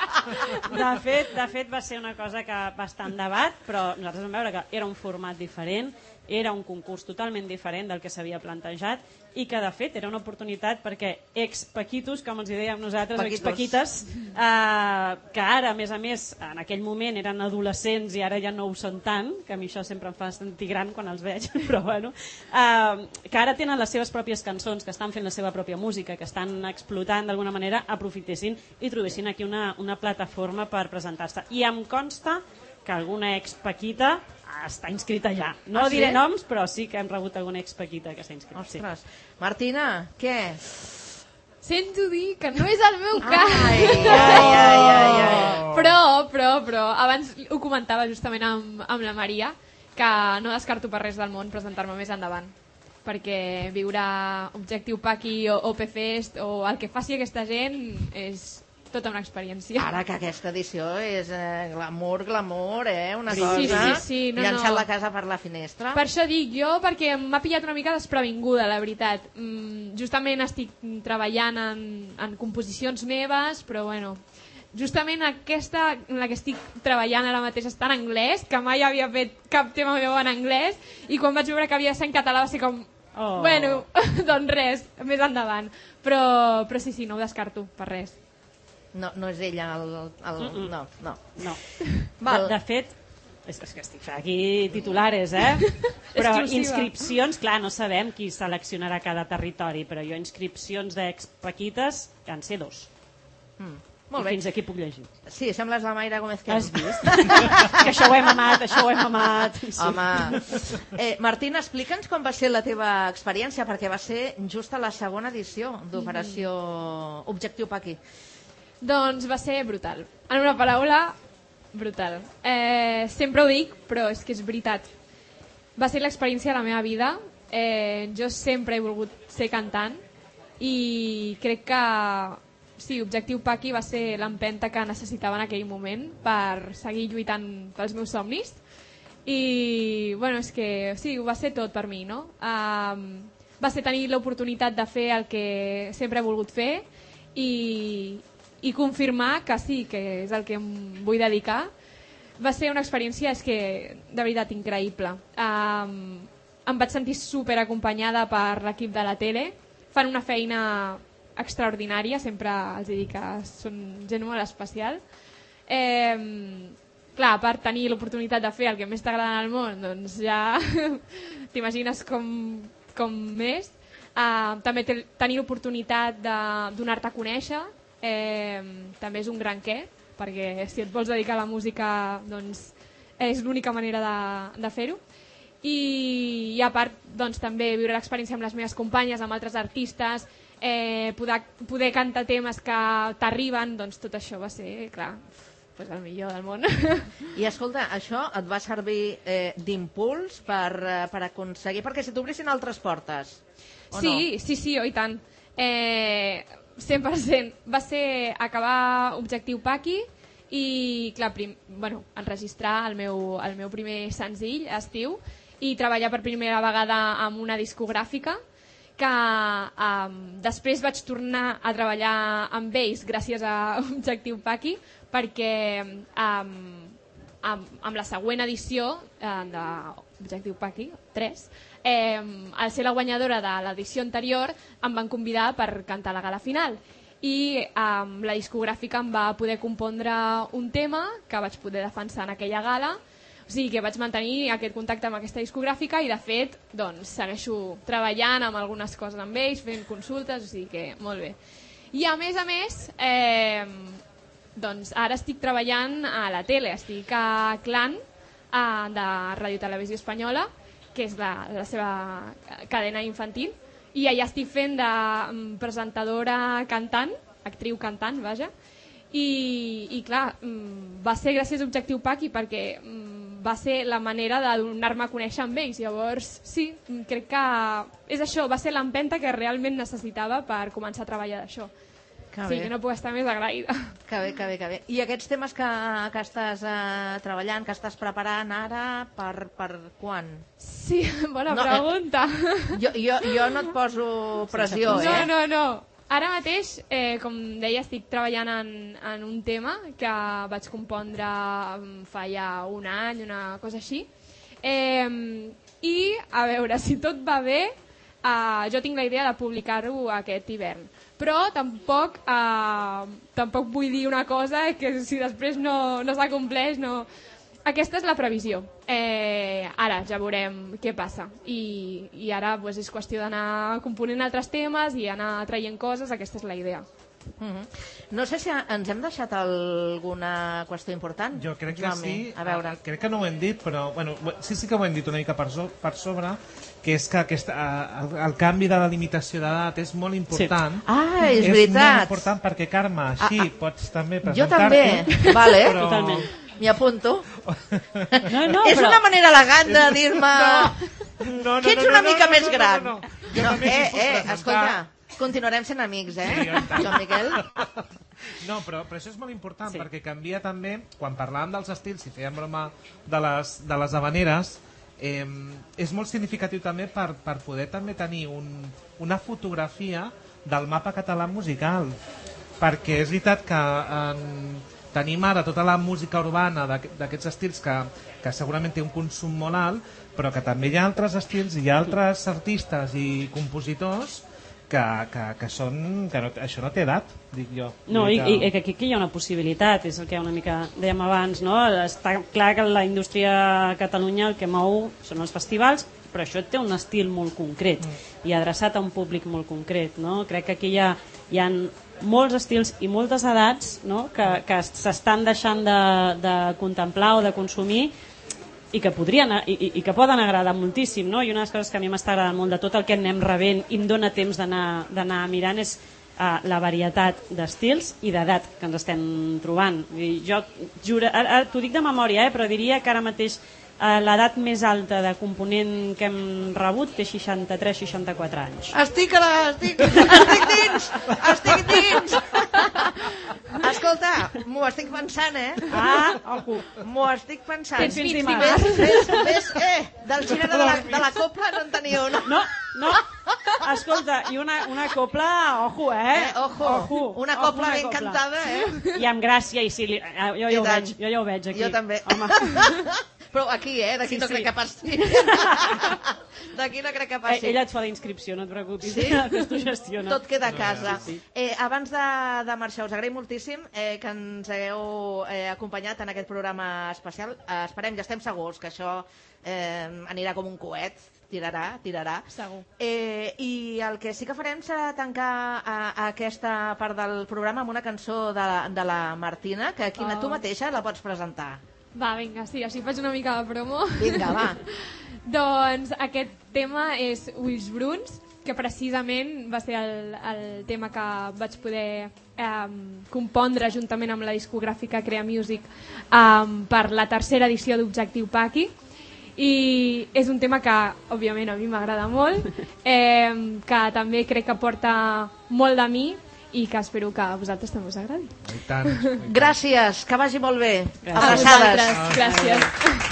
Speaker 16: De fet, va ser una cosa que va estar en debat, però nosaltres vam veure que era un format diferent, era un concurs totalment diferent del que s'havia plantejat i que, de fet, era una oportunitat perquè ex-paquitos, com els dèiem nosaltres, ex-paquites, que ara, a més, en aquell moment eren adolescents i ara ja no ho són tant, que a mi això sempre em fa sentir gran quan els veig, però bueno, que ara tenen les seves pròpies cançons, que estan fent la seva pròpia música, que estan explotant d'alguna manera, aprofitessin i trobessin aquí una plataforma per presentar-se. I em consta que alguna ex-paquita està inscrita ja. No diré noms, però sí que hem rebut alguna ex-paquita que està inscrita.
Speaker 2: Ostres. Martina, què?
Speaker 18: Sento dir que no és el meu cas. Però, abans ho comentava justament amb la Maria, que no descarto per res del món presentar-me més endavant. Perquè viure Objectiu Paqui o OP-Fest o el que faci aquesta gent és tota una experiència.
Speaker 2: Ara que aquesta edició és glamour, una cosa...
Speaker 18: Sí,
Speaker 2: llançant la casa per la finestra.
Speaker 18: Per això dic jo, perquè m'ha pillat una mica desprevinguda, la veritat. Justament estic treballant en composicions meves, però bueno... Justament aquesta en la que estic treballant ara mateix està en anglès, que mai havia fet cap tema meu en anglès, i quan vaig veure que havia de ser en català va ser com... Bueno, doncs res, més endavant. Però sí, no ho descarto, per res.
Speaker 2: No és ella No.
Speaker 16: Val. De fet, és que estic fent aquí titulares, però inscripcions, clar, no sabem qui seleccionarà cada territori, però jo inscripcions d'ex-paquites que han ser 2.
Speaker 2: Molt bé.
Speaker 16: I fins aquí puc llegir.
Speaker 2: Sí, sembles la Mayra Gómez que
Speaker 16: has vist. Que això ho hem amat. Sí.
Speaker 2: Home. Martina, explica'ns com va ser la teva experiència, perquè va ser just a la segona edició d'Operació Objectiu Paqui.
Speaker 18: Doncs va ser brutal. En una paraula, brutal. Sempre ho dic, però és que és veritat. Va ser l'experiència de la meva vida. Jo sempre he volgut ser cantant i crec que sí, Objectiu Paqui va ser l'empenta que necessitava en aquell moment per seguir lluitant pels meus somnis. I bueno, és que sí, ho va ser tot per mi, no? Va ser tenir l'oportunitat de fer el que sempre he volgut fer i confirmar que sí, que és el que em vull dedicar. Va ser una experiència, és que, de veritat, increïble. Em vaig sentir super acompanyada per l'equip de la tele. Fan una feina extraordinària, sempre els dic que són gent molt especial. Clar, per tenir l'oportunitat de fer el que més t'agrada en el món, doncs ja t'imagines com més. També tenir l'oportunitat de donar-te a conèixer, també és un gran què, perquè si et vols dedicar a la música doncs és l'única manera de fer-ho. I a part doncs, també viure l'experiència amb les meves companyes, amb altres artistes, poder cantar temes que t'arriben, doncs tot això va ser, clar, pues el millor del món.
Speaker 2: I escolta, això et va servir d'impuls per aconseguir, perquè si t'obrissin altres portes, o no?
Speaker 18: Sí, i tant. 100%. Va ser acabar Objectiu Paqui i clar, enregistrar el meu primer senzill, Estiu, i treballar per primera vegada amb una discogràfica que després vaig tornar a treballar amb ells gràcies a Objectiu Paqui, perquè amb la següent edició d'Objectiu Paqui 3, al ser la guanyadora de l'edició anterior em van convidar per cantar la gala final i la discogràfica em va poder compondre un tema que vaig poder defensar en aquella gala. O sigui que vaig mantenir aquest contacte amb aquesta discogràfica i de fet doncs, segueixo treballant amb algunes coses amb ells, fent consultes, o sigui que molt bé. I a més, doncs ara estic treballant a la tele, estic a Clan de Ràdio Televisió Espanyola, que és la seva cadena infantil, i allà estic fent de presentadora cantant, actriu cantant, vaja, i clar, va ser gràcies a Objectiu Paqui perquè va ser la manera de donar-me a conèixer amb ells. Llavors, sí, crec que és això, va ser l'empenta que realment necessitava per començar a treballar d'això. Sí, que no puc estar més agraïda.
Speaker 2: Que bé. I aquests temes que estàs treballant, que estàs preparant ara, per quan?
Speaker 18: Sí, bona pregunta.
Speaker 2: Jo no et poso pressió,
Speaker 18: No. Ara mateix, com deia, estic treballant en un tema que vaig compondre fa ja un any, una cosa així. I, a veure, si tot va bé, jo tinc la idea de publicar-ho aquest hivern. Però tampoc vull dir una cosa que si després no s'acompleix, no... Aquesta és la previsió. Ara ja veurem què passa. I ara és qüestió d'anar component altres temes i anar traient coses. Aquesta és la idea.
Speaker 2: No sé si ens hem deixat alguna qüestió important.
Speaker 17: Jo crec que sí.
Speaker 2: A veure.
Speaker 17: Crec que no ho hem dit, però sí que ho hem dit una mica per sobre, que és que el canvi de la limitació d'edat és molt important.
Speaker 2: És veritat.
Speaker 17: És molt important perquè, Carme, així pots també presentar-te.
Speaker 2: Jo també, vale. Totalment. M'hi apunto. És una manera elegant de dir-me que ets una mica més gran. Escolta, continuarem sent amics, Joan Miquel?
Speaker 17: No, però això és molt important perquè canvia també, quan parlàvem dels estils i fèiem broma de les havaneres, és molt significatiu també per poder també tenir una fotografia del mapa català musical, perquè és veritat que tenim ara tota la música urbana d'aquests estils que segurament té un consum molt alt, però que també hi ha altres estils i hi ha altres artistes i compositors que això no té edat, dic jo.
Speaker 16: No, i que aquí hi ha una possibilitat, és el que una mica dèiem abans, no? Està clar que la indústria a Catalunya el que mou són els festivals, però això té un estil molt concret i adreçat a un públic molt concret, no? Crec que aquí hi ha molts estils i moltes edats, no? que s'estan deixant de contemplar o de consumir i que podrien i que poden agradar moltíssim, no? I una de les coses que a mi m'està agradant molt de tot el que anem rebent i em dona temps d'anar mirant és la varietat d'estils i d'edat que ens estem trobant. Jo juro, ara t'ho dic de memòria, però diria que ara mateix l'edat més alta de component que hem rebut té 63-64 anys.
Speaker 2: Estic dins! Escolta, m'ho estic pensant, M'ho estic pensant.
Speaker 16: Tens fins dimarts.
Speaker 2: Ves, del gènere de la copla no en teniu, no?
Speaker 16: No, escolta, i una copla, ojo,
Speaker 2: Ojo. Una copla ben cantada,
Speaker 16: I amb gràcia, i sí, jo ja ho veig aquí.
Speaker 2: Jo també. Però aquí, d'aquí no crec que passi. D'aquí no crec que passi.
Speaker 16: Ella et fa la inscripció, no et preocupis.
Speaker 2: Sí?
Speaker 16: Que tu gestiona.
Speaker 2: Tot queda a casa. Abans de marxar, us agraïm moltíssim que ens hagueu acompanyat en aquest programa especial. Esperem, ja estem segurs que això anirà com un coet. Tirarà.
Speaker 18: Segur.
Speaker 2: I el que sí que farem serà tancar aquesta part del programa amb una cançó de la Martina, que aquí tu mateixa la pots presentar.
Speaker 18: Va, vinga, sí, així faig una mica de promo.
Speaker 2: Vinga, va.
Speaker 18: Doncs aquest tema és Ulls Bruns, que precisament va ser el tema que vaig poder compondre juntament amb la discogràfica Crea Music per la tercera edició d'Objectiu Paqui. I és un tema que, òbviament, a mi m'agrada molt, que també crec que porta molt de mi i que espero que a vosaltres també us agradi.
Speaker 2: Gràcies, que vagi molt bé.
Speaker 18: Gràcies.
Speaker 2: Abraçades.
Speaker 18: Gràcies.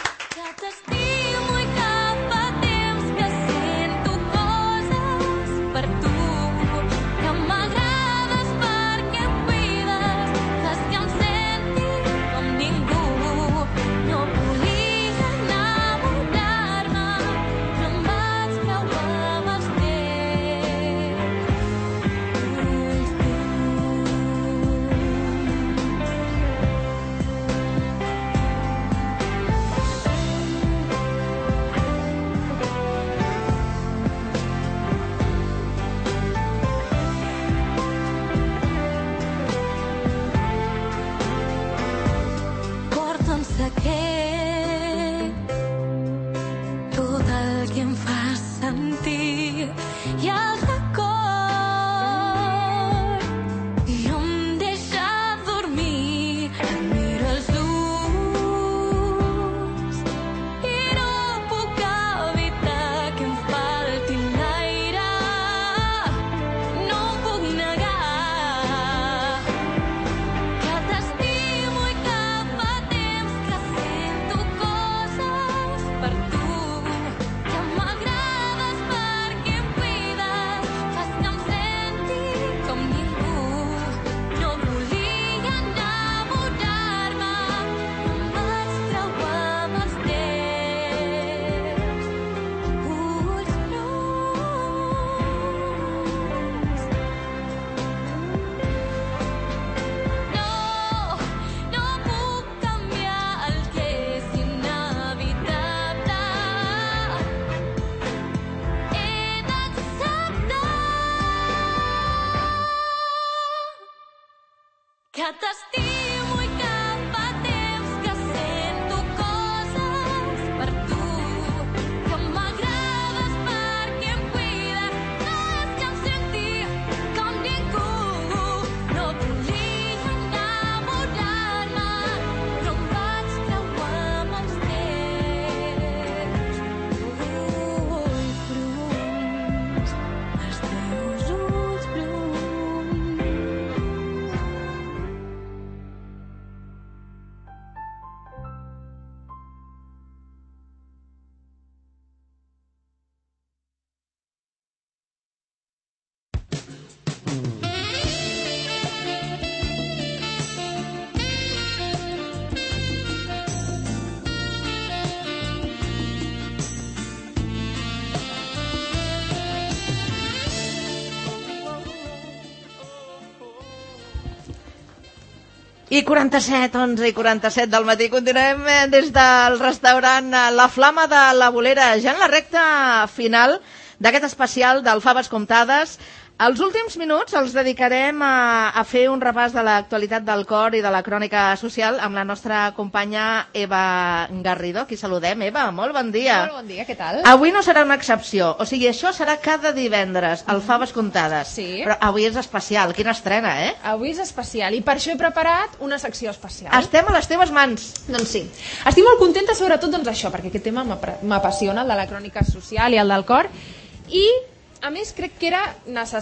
Speaker 2: I 47, 11 i 47 del matí. Continuem des del restaurant La Flama de la Bolera, ja en la recta final d'aquest especial del Faves Comptades. Els últims minuts els dedicarem a fer un repàs de l'actualitat del cor i de la crònica social amb la nostra companya Eva Garrido. Aquí saludem. Eva, molt bon dia.
Speaker 19: Molt bon dia, què tal?
Speaker 2: Avui no serà una excepció, o sigui, això serà cada divendres, el Faves Comptades.
Speaker 19: Sí.
Speaker 2: Però avui és especial, quina estrena, eh?
Speaker 19: Avui és especial i per això he preparat una secció especial.
Speaker 2: Estem a les teves mans.
Speaker 19: Doncs sí. Estic molt contenta sobretot doncs això, perquè aquest tema m'apassiona, el de la crònica social i el del cor, i a més crec que era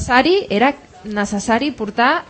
Speaker 19: necessari portar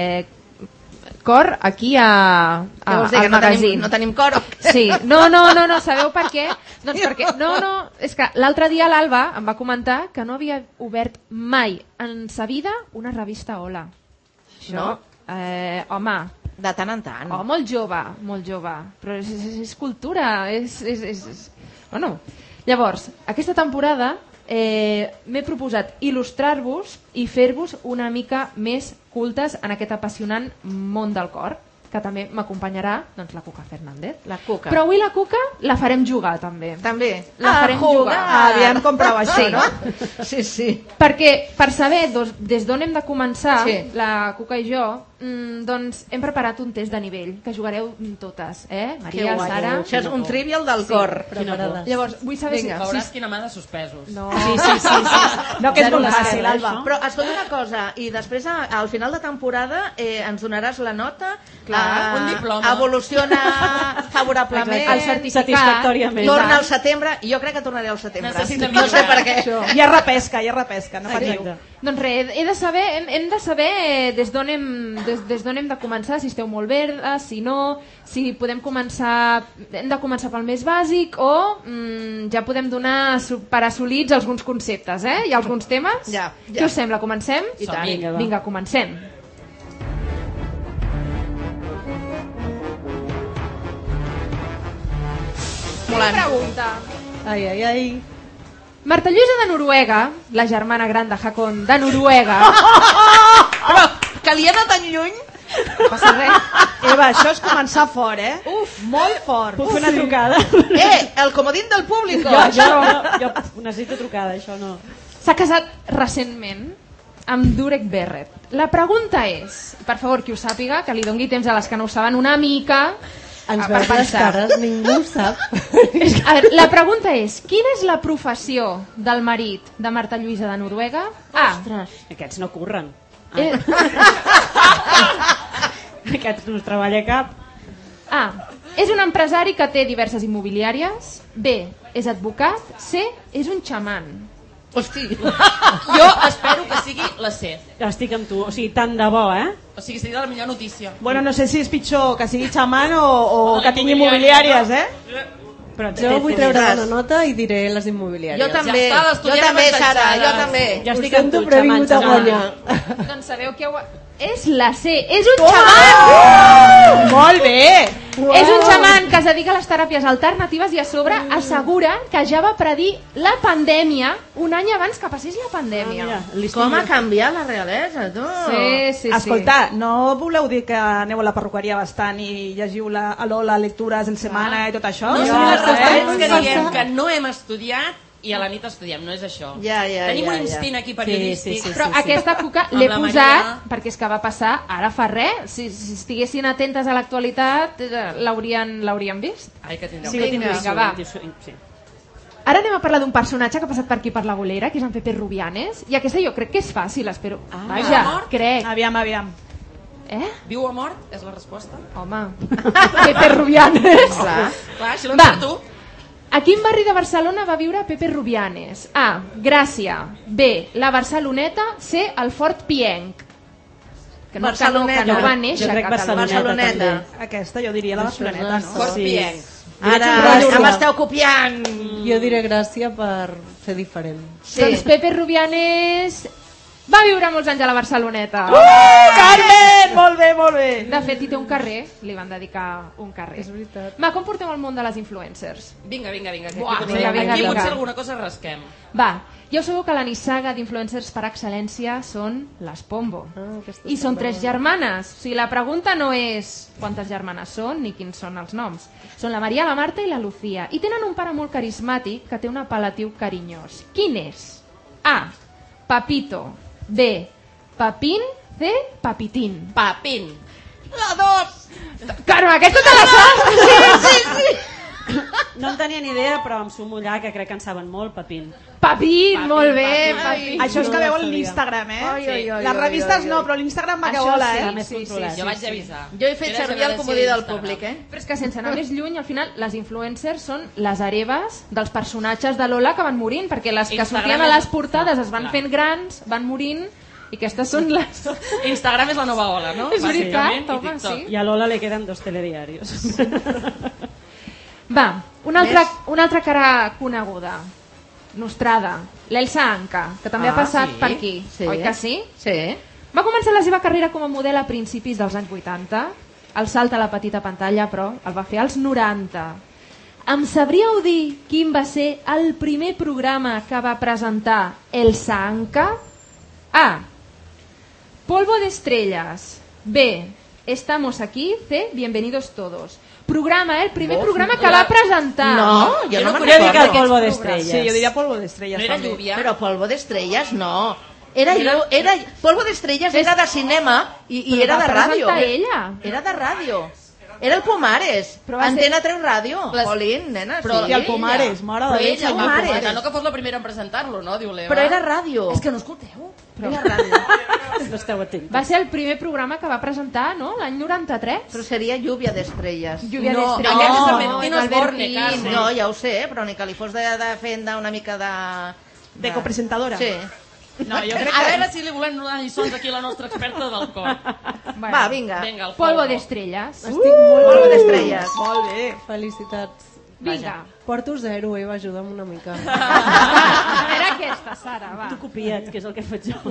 Speaker 19: cor aquí al magazín.
Speaker 2: No tenim cor?
Speaker 19: Sí, no, sabeu per què? Doncs perquè, és que l'altre dia l'Alba em va comentar que no havia obert mai en sa vida una revista Hola. Això, home...
Speaker 2: De tant en tant.
Speaker 19: Oh, molt jove, però és cultura, Bueno, llavors, aquesta temporada m'he proposat il·lustrar-vos i fer-vos una mica més cultes en aquest apassionant món del cor, que també m'acompanyarà doncs, la Cuca Fernández.
Speaker 2: La Cuca.
Speaker 19: Però avui la Cuca la farem jugar, també.
Speaker 2: També?
Speaker 19: La farem jugar.
Speaker 2: Aviam com prou això, no? Sí.
Speaker 19: Perquè, per saber des d'on hem de començar, la Cuca i jo, doncs hem preparat un test de nivell, que jugareu totes, Maria, Sara...
Speaker 2: Això és un trivial del cor.
Speaker 19: Llavors, vull saber si...
Speaker 20: Veuràs quina mà de suspesos.
Speaker 19: No, sí. No, que és molt fàcil, Alba.
Speaker 2: Però escolta una cosa, i després al final de temporada ens donaràs la nota
Speaker 20: Un diploma.
Speaker 2: Evoluciona favorablement.
Speaker 16: El certificat. Satisfactòriament.
Speaker 2: Torna al setembre. Jo crec que tornaré al setembre.
Speaker 20: No sé per què.
Speaker 21: Hi ha repesca, no patiu.
Speaker 19: Doncs res, hem de saber des d'on hem de començar, si esteu molt verdes, si no, si podem començar, hem de començar pel més bàsic o ja podem donar per assolits alguns conceptes, i alguns temes.
Speaker 2: Ja.
Speaker 19: Què us sembla? Comencem?
Speaker 2: I tant.
Speaker 19: Vinga, comencem. Una pregunta.
Speaker 8: Ai.
Speaker 19: Marta Lluïsa de Noruega, la germana gran de Hakon de Noruega...
Speaker 20: Però que li ha anat tan lluny.
Speaker 19: No passa res.
Speaker 21: Eva, això és començar fort, Molt fort.
Speaker 16: Puc fer una trucada?
Speaker 2: El comodín del públic.
Speaker 16: Jo necessito trucada, això no.
Speaker 19: S'ha casat recentment amb Durek Verret. La pregunta és, per favor, qui ho sàpiga, que li dongui temps a les que no ho saben una mica...
Speaker 8: Ens veus les cares, ningú sap.
Speaker 19: A veure, la pregunta és, quina és la professió del marit de Marta Lluïsa de Noruega?
Speaker 16: Ostres, aquests no curren. Aquests no es treballa cap.
Speaker 19: A. És un empresari que té diverses immobiliàries. B. És advocat. C. És un xaman.
Speaker 20: Hosti, jo espero que sigui la C.
Speaker 16: Estic amb tu, o sigui, tant de bo,
Speaker 20: O sigui, seria la millor notícia.
Speaker 21: Bueno, no sé si és pitjor que sigui xaman o que tingui immobiliàries,
Speaker 8: Però jo vull treure una nota i diré les immobiliàries.
Speaker 2: Jo també, Sara, jo també.
Speaker 8: Jo estic amb tu, però he vingut a guanyar.
Speaker 19: Doncs sabeu que és la C, és un xaman!
Speaker 21: Molt bé!
Speaker 19: És un xaman que es dedica a les teràpies alternatives i a sobre assegura que ja va predir la pandèmia un any abans que passés la pandèmia.
Speaker 2: Com ha canviat la realesa, tu?
Speaker 19: Sí.
Speaker 21: Escolta, no voleu dir que aneu a la perruqueria bastant i llegiu a l'Ola lectures en setmana i tot això?
Speaker 20: No som les que diguem que no hem estudiat i a la nit estudiem, no és això. Tenim un instint aquí periodístic.
Speaker 19: Però aquesta època l'he posat perquè és que va passar ara fa res. Si estiguessin atentes a l'actualitat l'haurien vist.
Speaker 20: Ai, que tindreu.
Speaker 19: Vinga, va. Ara anem a parlar d'un personatge que ha passat per aquí per la bolera, que és en Pepe Rubianes, i aquesta jo crec que és fàcil, espero. Vaja, crec.
Speaker 21: Aviam.
Speaker 20: Viu o mort? És la resposta?
Speaker 19: Home, Pepe Rubianes.
Speaker 20: Clar, si l'encerto tu.
Speaker 19: A quin barri de Barcelona va viure Pepe Rubianes? A. Gràcia. B. La Barceloneta. C. El Fort Pienc. Que no va néixer a
Speaker 21: Barceloneta. Aquesta jo diria la Barceloneta, no?
Speaker 20: Fort Pienc.
Speaker 2: Ara m'esteu copiant.
Speaker 8: Jo diré Gràcia per ser diferent.
Speaker 19: Doncs Pepe Rubianes va viure molts anys a la Barceloneta.
Speaker 21: Carmen! Molt bé.
Speaker 19: De fet, hi té un carrer, li van dedicar un carrer.
Speaker 8: És veritat.
Speaker 19: Va, com portem el món de les influencers?
Speaker 20: Vinga.
Speaker 19: Vinga.
Speaker 20: Aquí potser alguna cosa rasquem.
Speaker 19: Va, ja ho sabeu que la nissaga d'influencers per excel·lència són les Pombo. I són 3 germanes. O sigui, la pregunta no és quantes germanes són ni quins són els noms. Són la Maria, la Marta i la Lucía. I tenen un pare molt carismàtic que té un apel·latiu carinyós. Quin és? A. Papito. B. Papín. C. Papitín.
Speaker 20: Papín. La 2.
Speaker 19: Carme, aquesta te la saps? Sí.
Speaker 16: No en tenia ni idea, però em sumo allà, que crec que en saben molt, Papín.
Speaker 19: Papín, molt bé. Papín.
Speaker 21: Això és que veu l'Instagram, Les revistes no, però l'Instagram va que vola,
Speaker 19: Sí.
Speaker 20: Jo vaig avisar.
Speaker 2: Jo he fet servir el comodí del públic,
Speaker 19: Però és que sense anar més lluny, al final, les influencers són les hereves dels personatges de Lola que van morint, perquè les que sortien a les portades es van fent grans, van morint, i aquestes són les...
Speaker 20: Instagram és la nova ola, no?
Speaker 19: És veritat, home, sí.
Speaker 16: I a Lola le queden 2 telediarios.
Speaker 19: Va, una altra cara coneguda. Nostrada, l'Elsa Anca, que també ha passat per aquí, oi que sí?
Speaker 2: Sí.
Speaker 19: Va començar la seva carrera com a model a principis dels anys 80. El salt a la petita pantalla, però, el va fer als 90. Em sabríeu dir quin va ser el primer programa que va presentar Elsa Anca? A. Polvo de estrellas. B. Estamos aquí. C. Bienvenidos todos. Programa, el primer programa que va presentar.
Speaker 2: No, jo no
Speaker 21: me'n recordo el Polvo de Estrellas. Sí, jo diria Polvo de Estrellas.
Speaker 20: No era lluvia?
Speaker 2: Però Polvo de Estrellas no. Polvo de Estrellas era de cinema i era de ràdio.
Speaker 19: Ella.
Speaker 2: Era de ràdio. Era el Pomares. Antena 3 Ràdio. Olín, nena.
Speaker 21: I el Pomares, mare de Déu.
Speaker 20: Però ella, no que fos la primera en presentar-lo, no? Diu l'Eva.
Speaker 2: Però era ràdio.
Speaker 20: És que no escolteu.
Speaker 2: Era ràdio.
Speaker 16: No esteu atents.
Speaker 19: Va ser el primer programa que va presentar, no? L'any 93.
Speaker 2: Però seria Lluvia d'Estrelles.
Speaker 19: Lluvia d'Estrelles.
Speaker 20: Aquest és el Tino Osborne, Carme.
Speaker 2: No, ja ho sé, però ni que li fos de fent una mica
Speaker 21: de copresentadora.
Speaker 2: Sí.
Speaker 21: No, jo crec
Speaker 20: A veure si li volem donar lliçons aquí a la nostra experta del cor.
Speaker 2: Va, vinga.
Speaker 20: El
Speaker 19: Polvo d'estrelles.
Speaker 21: Estic molt
Speaker 2: Polvo d'estrelles.
Speaker 21: Molt bé.
Speaker 8: Felicitats.
Speaker 19: Vinga.
Speaker 8: Porto 0, Eva, ajuda'm una mica.
Speaker 19: A veure aquesta, Sara, va.
Speaker 16: Tu copia't, que és el que faig jo.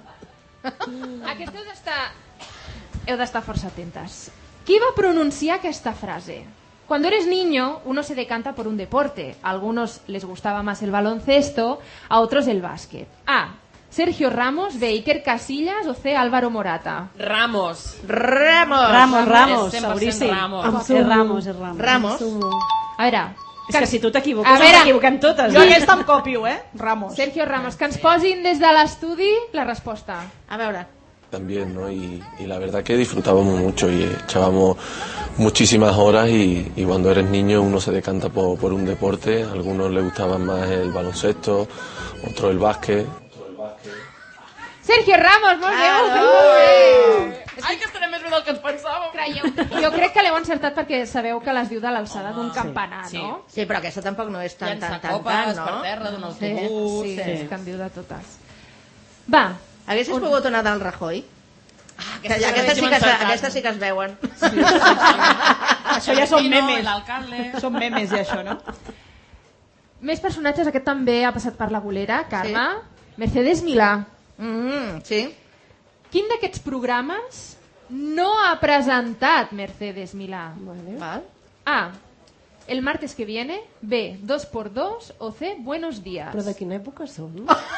Speaker 19: Aquesta heu d'estar força atentes. Qui va pronunciar aquesta frase? Cuando eres niño, uno se decanta por un deporte. A algunos les gustaba más el baloncesto, a otros el básquet. A. Sergio Ramos, B. Iker Casillas o C. Álvaro Morata.
Speaker 20: Ramos.
Speaker 16: Ramos,
Speaker 20: És 100%
Speaker 16: seguríssim.
Speaker 20: Ramos.
Speaker 16: És Ramos.
Speaker 19: A veure...
Speaker 16: És que si tu t'equivoques, ens equivoquem totes.
Speaker 21: Jo aquesta em copio, Ramos.
Speaker 19: Sergio Ramos, que ens posin des de l'estudi la resposta.
Speaker 2: A veure...
Speaker 1: También, ¿no? Y la verdad que disfrutábamos mucho y echábamos muchísimas horas y cuando eres niño uno se decanta por un deporte, a algunos les gustaba más el baloncesto, otros el básquet.
Speaker 19: Sergio Ramos, molt bé, molt bé.
Speaker 20: Ai, que estarem més bé del que ens pensàvem.
Speaker 19: Creieu? Jo crec que l'heu encertat perquè sabeu que les diu de l'alçada d'un campanar, no?
Speaker 2: Sí, però aquesta tampoc no és tan,
Speaker 20: Llançar
Speaker 2: no?
Speaker 20: copes per terra d'un autobús.
Speaker 19: Sí, és que en diu de totes. Va.
Speaker 2: Haguessis pogut anar del Rajoy? Aquesta sí que es veuen.
Speaker 21: Això ja són memes.
Speaker 20: L'alcalde.
Speaker 21: Són memes, ja, això, no?
Speaker 19: Més personatges, aquest també ha passat per la bolera, Carme. Mercedes Milà.
Speaker 2: Sí.
Speaker 19: Quin d'aquests programes no ha presentat Mercedes Milà?
Speaker 2: Val.
Speaker 19: A. El martes que viene. B. 2x2 o C. Buenos días.
Speaker 8: Però de quina època són?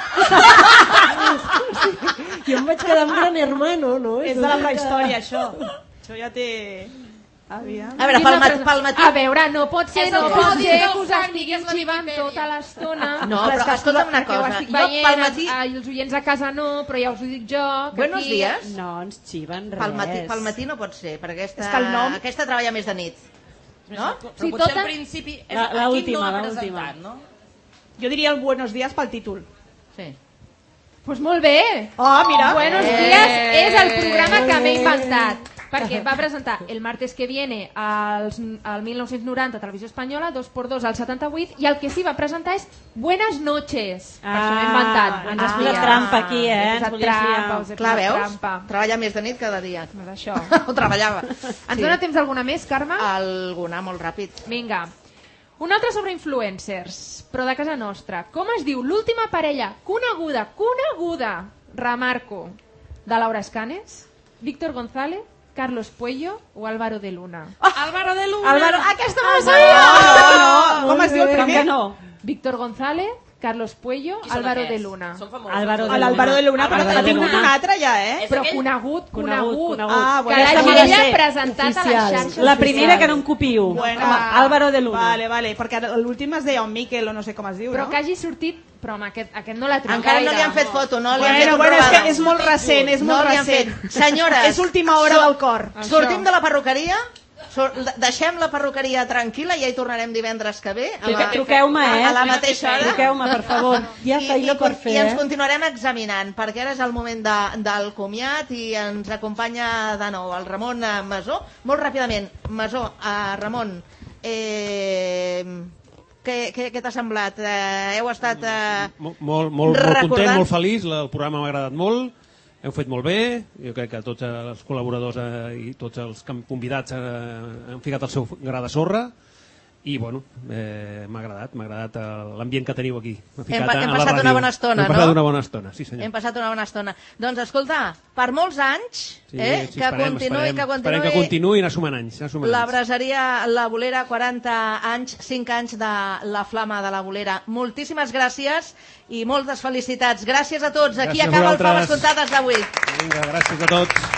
Speaker 8: Jo em vaig quedar amb Gran Hermano, no?
Speaker 21: És de la prehistòria, això. Això ja té...
Speaker 2: A veure, pel matí...
Speaker 19: A veure, no pot ser,
Speaker 20: És el
Speaker 19: que
Speaker 20: que
Speaker 19: us estiguin xivant tota l'estona.
Speaker 2: No, però escolta'm una cosa.
Speaker 19: Jo pel matí... Els oients a casa no, però ja us ho dic jo.
Speaker 2: Buenos días.
Speaker 16: No ens xiven res.
Speaker 2: Pel matí no pot ser, perquè aquesta treballa més de nit.
Speaker 20: No? Però potser al principi és aquí no ha presentat, no?
Speaker 21: Jo diria el Buenos días pel títol.
Speaker 2: Sí.
Speaker 19: Pues molt bé.
Speaker 21: Oh, mira.
Speaker 19: Buenos días és el programa que m'he inventat. Perquè va presentar el martes que viene al 1990 a Televisió Espanyola, 2x2 al 78, i el que sí va presentar és Buenas noches. Per això m'he inventat.
Speaker 16: Ens has posat trampa aquí,
Speaker 19: Ens has trampa, us he
Speaker 2: Clar,
Speaker 19: posat
Speaker 2: veus?
Speaker 19: trampa.
Speaker 2: Treballa més de nit cada dia.
Speaker 19: És això.
Speaker 2: O treballava.
Speaker 19: Ens dona temps alguna més, Carme?
Speaker 2: Alguna, molt ràpid.
Speaker 19: Vinga. Una altra sobre influencers, però de casa nostra. Com es diu l'última parella coneguda, remarco, de Laura Escanes, Víctor González, Carlos Puello o Álvaro de Luna?
Speaker 20: Álvaro de Luna!
Speaker 21: Aquesta me la sabia! No. Com es diu el primer?
Speaker 19: Víctor González, Carlos Puello, Álvaro de Luna.
Speaker 20: Són famosos.
Speaker 21: L'Álvaro de Luna, però ha tingut un altre ja,
Speaker 19: Però conegut.
Speaker 21: Ah,
Speaker 19: Que l'hagi ella presentat a les xarxes.
Speaker 16: La primera que no em copio.
Speaker 21: Bueno,
Speaker 16: Álvaro de Luna.
Speaker 21: Vale, perquè l'últim es deia un Miquel o no sé com es diu,
Speaker 19: Però
Speaker 21: no?
Speaker 19: que hagi sortit... Però amb aquest no l'ha trobat
Speaker 2: Encara
Speaker 19: gaire.
Speaker 2: no li han fet foto, no li han fet
Speaker 21: Bueno, és
Speaker 2: provada.
Speaker 21: que és molt recent, és molt recent.
Speaker 2: Senyores,
Speaker 21: és última hora del cor.
Speaker 2: Sortim de la perruqueria, deixem la perruqueria tranquil·la i ja hi tornarem divendres que ve.
Speaker 16: Truqueu-me,
Speaker 2: A la mateixa hora.
Speaker 16: Truqueu-me, per favor.
Speaker 8: Hi ha feina per fer,
Speaker 2: I ens continuarem examinant, perquè ara és el moment del comiat i ens acompanya de nou el Ramon Masó. Molt ràpidament, Masó, Ramon, què t'ha semblat? Heu estat
Speaker 22: molt content, molt feliç, el programa m'ha agradat molt, heu fet molt bé, jo crec que tots els col·laboradors i tots els convidats han ficat el seu gra de sorra i bueno, m'ha agradat l'ambient que teniu aquí.
Speaker 2: Hem passat una bona estona, no?
Speaker 22: Hem passat una bona estona, sí senyor.
Speaker 2: Hem passat una bona estona. Doncs escolta, per molts anys, que continuï...
Speaker 22: Esperem que continuï i anar sumant anys.
Speaker 2: La braseria La Bolera, 40 anys, 5 anys de la Flama de la Bolera. Moltíssimes gràcies i moltes felicitats. Gràcies a tots. Aquí acaba el Faves Comptades d'avui.
Speaker 22: Vinga, gràcies a tots.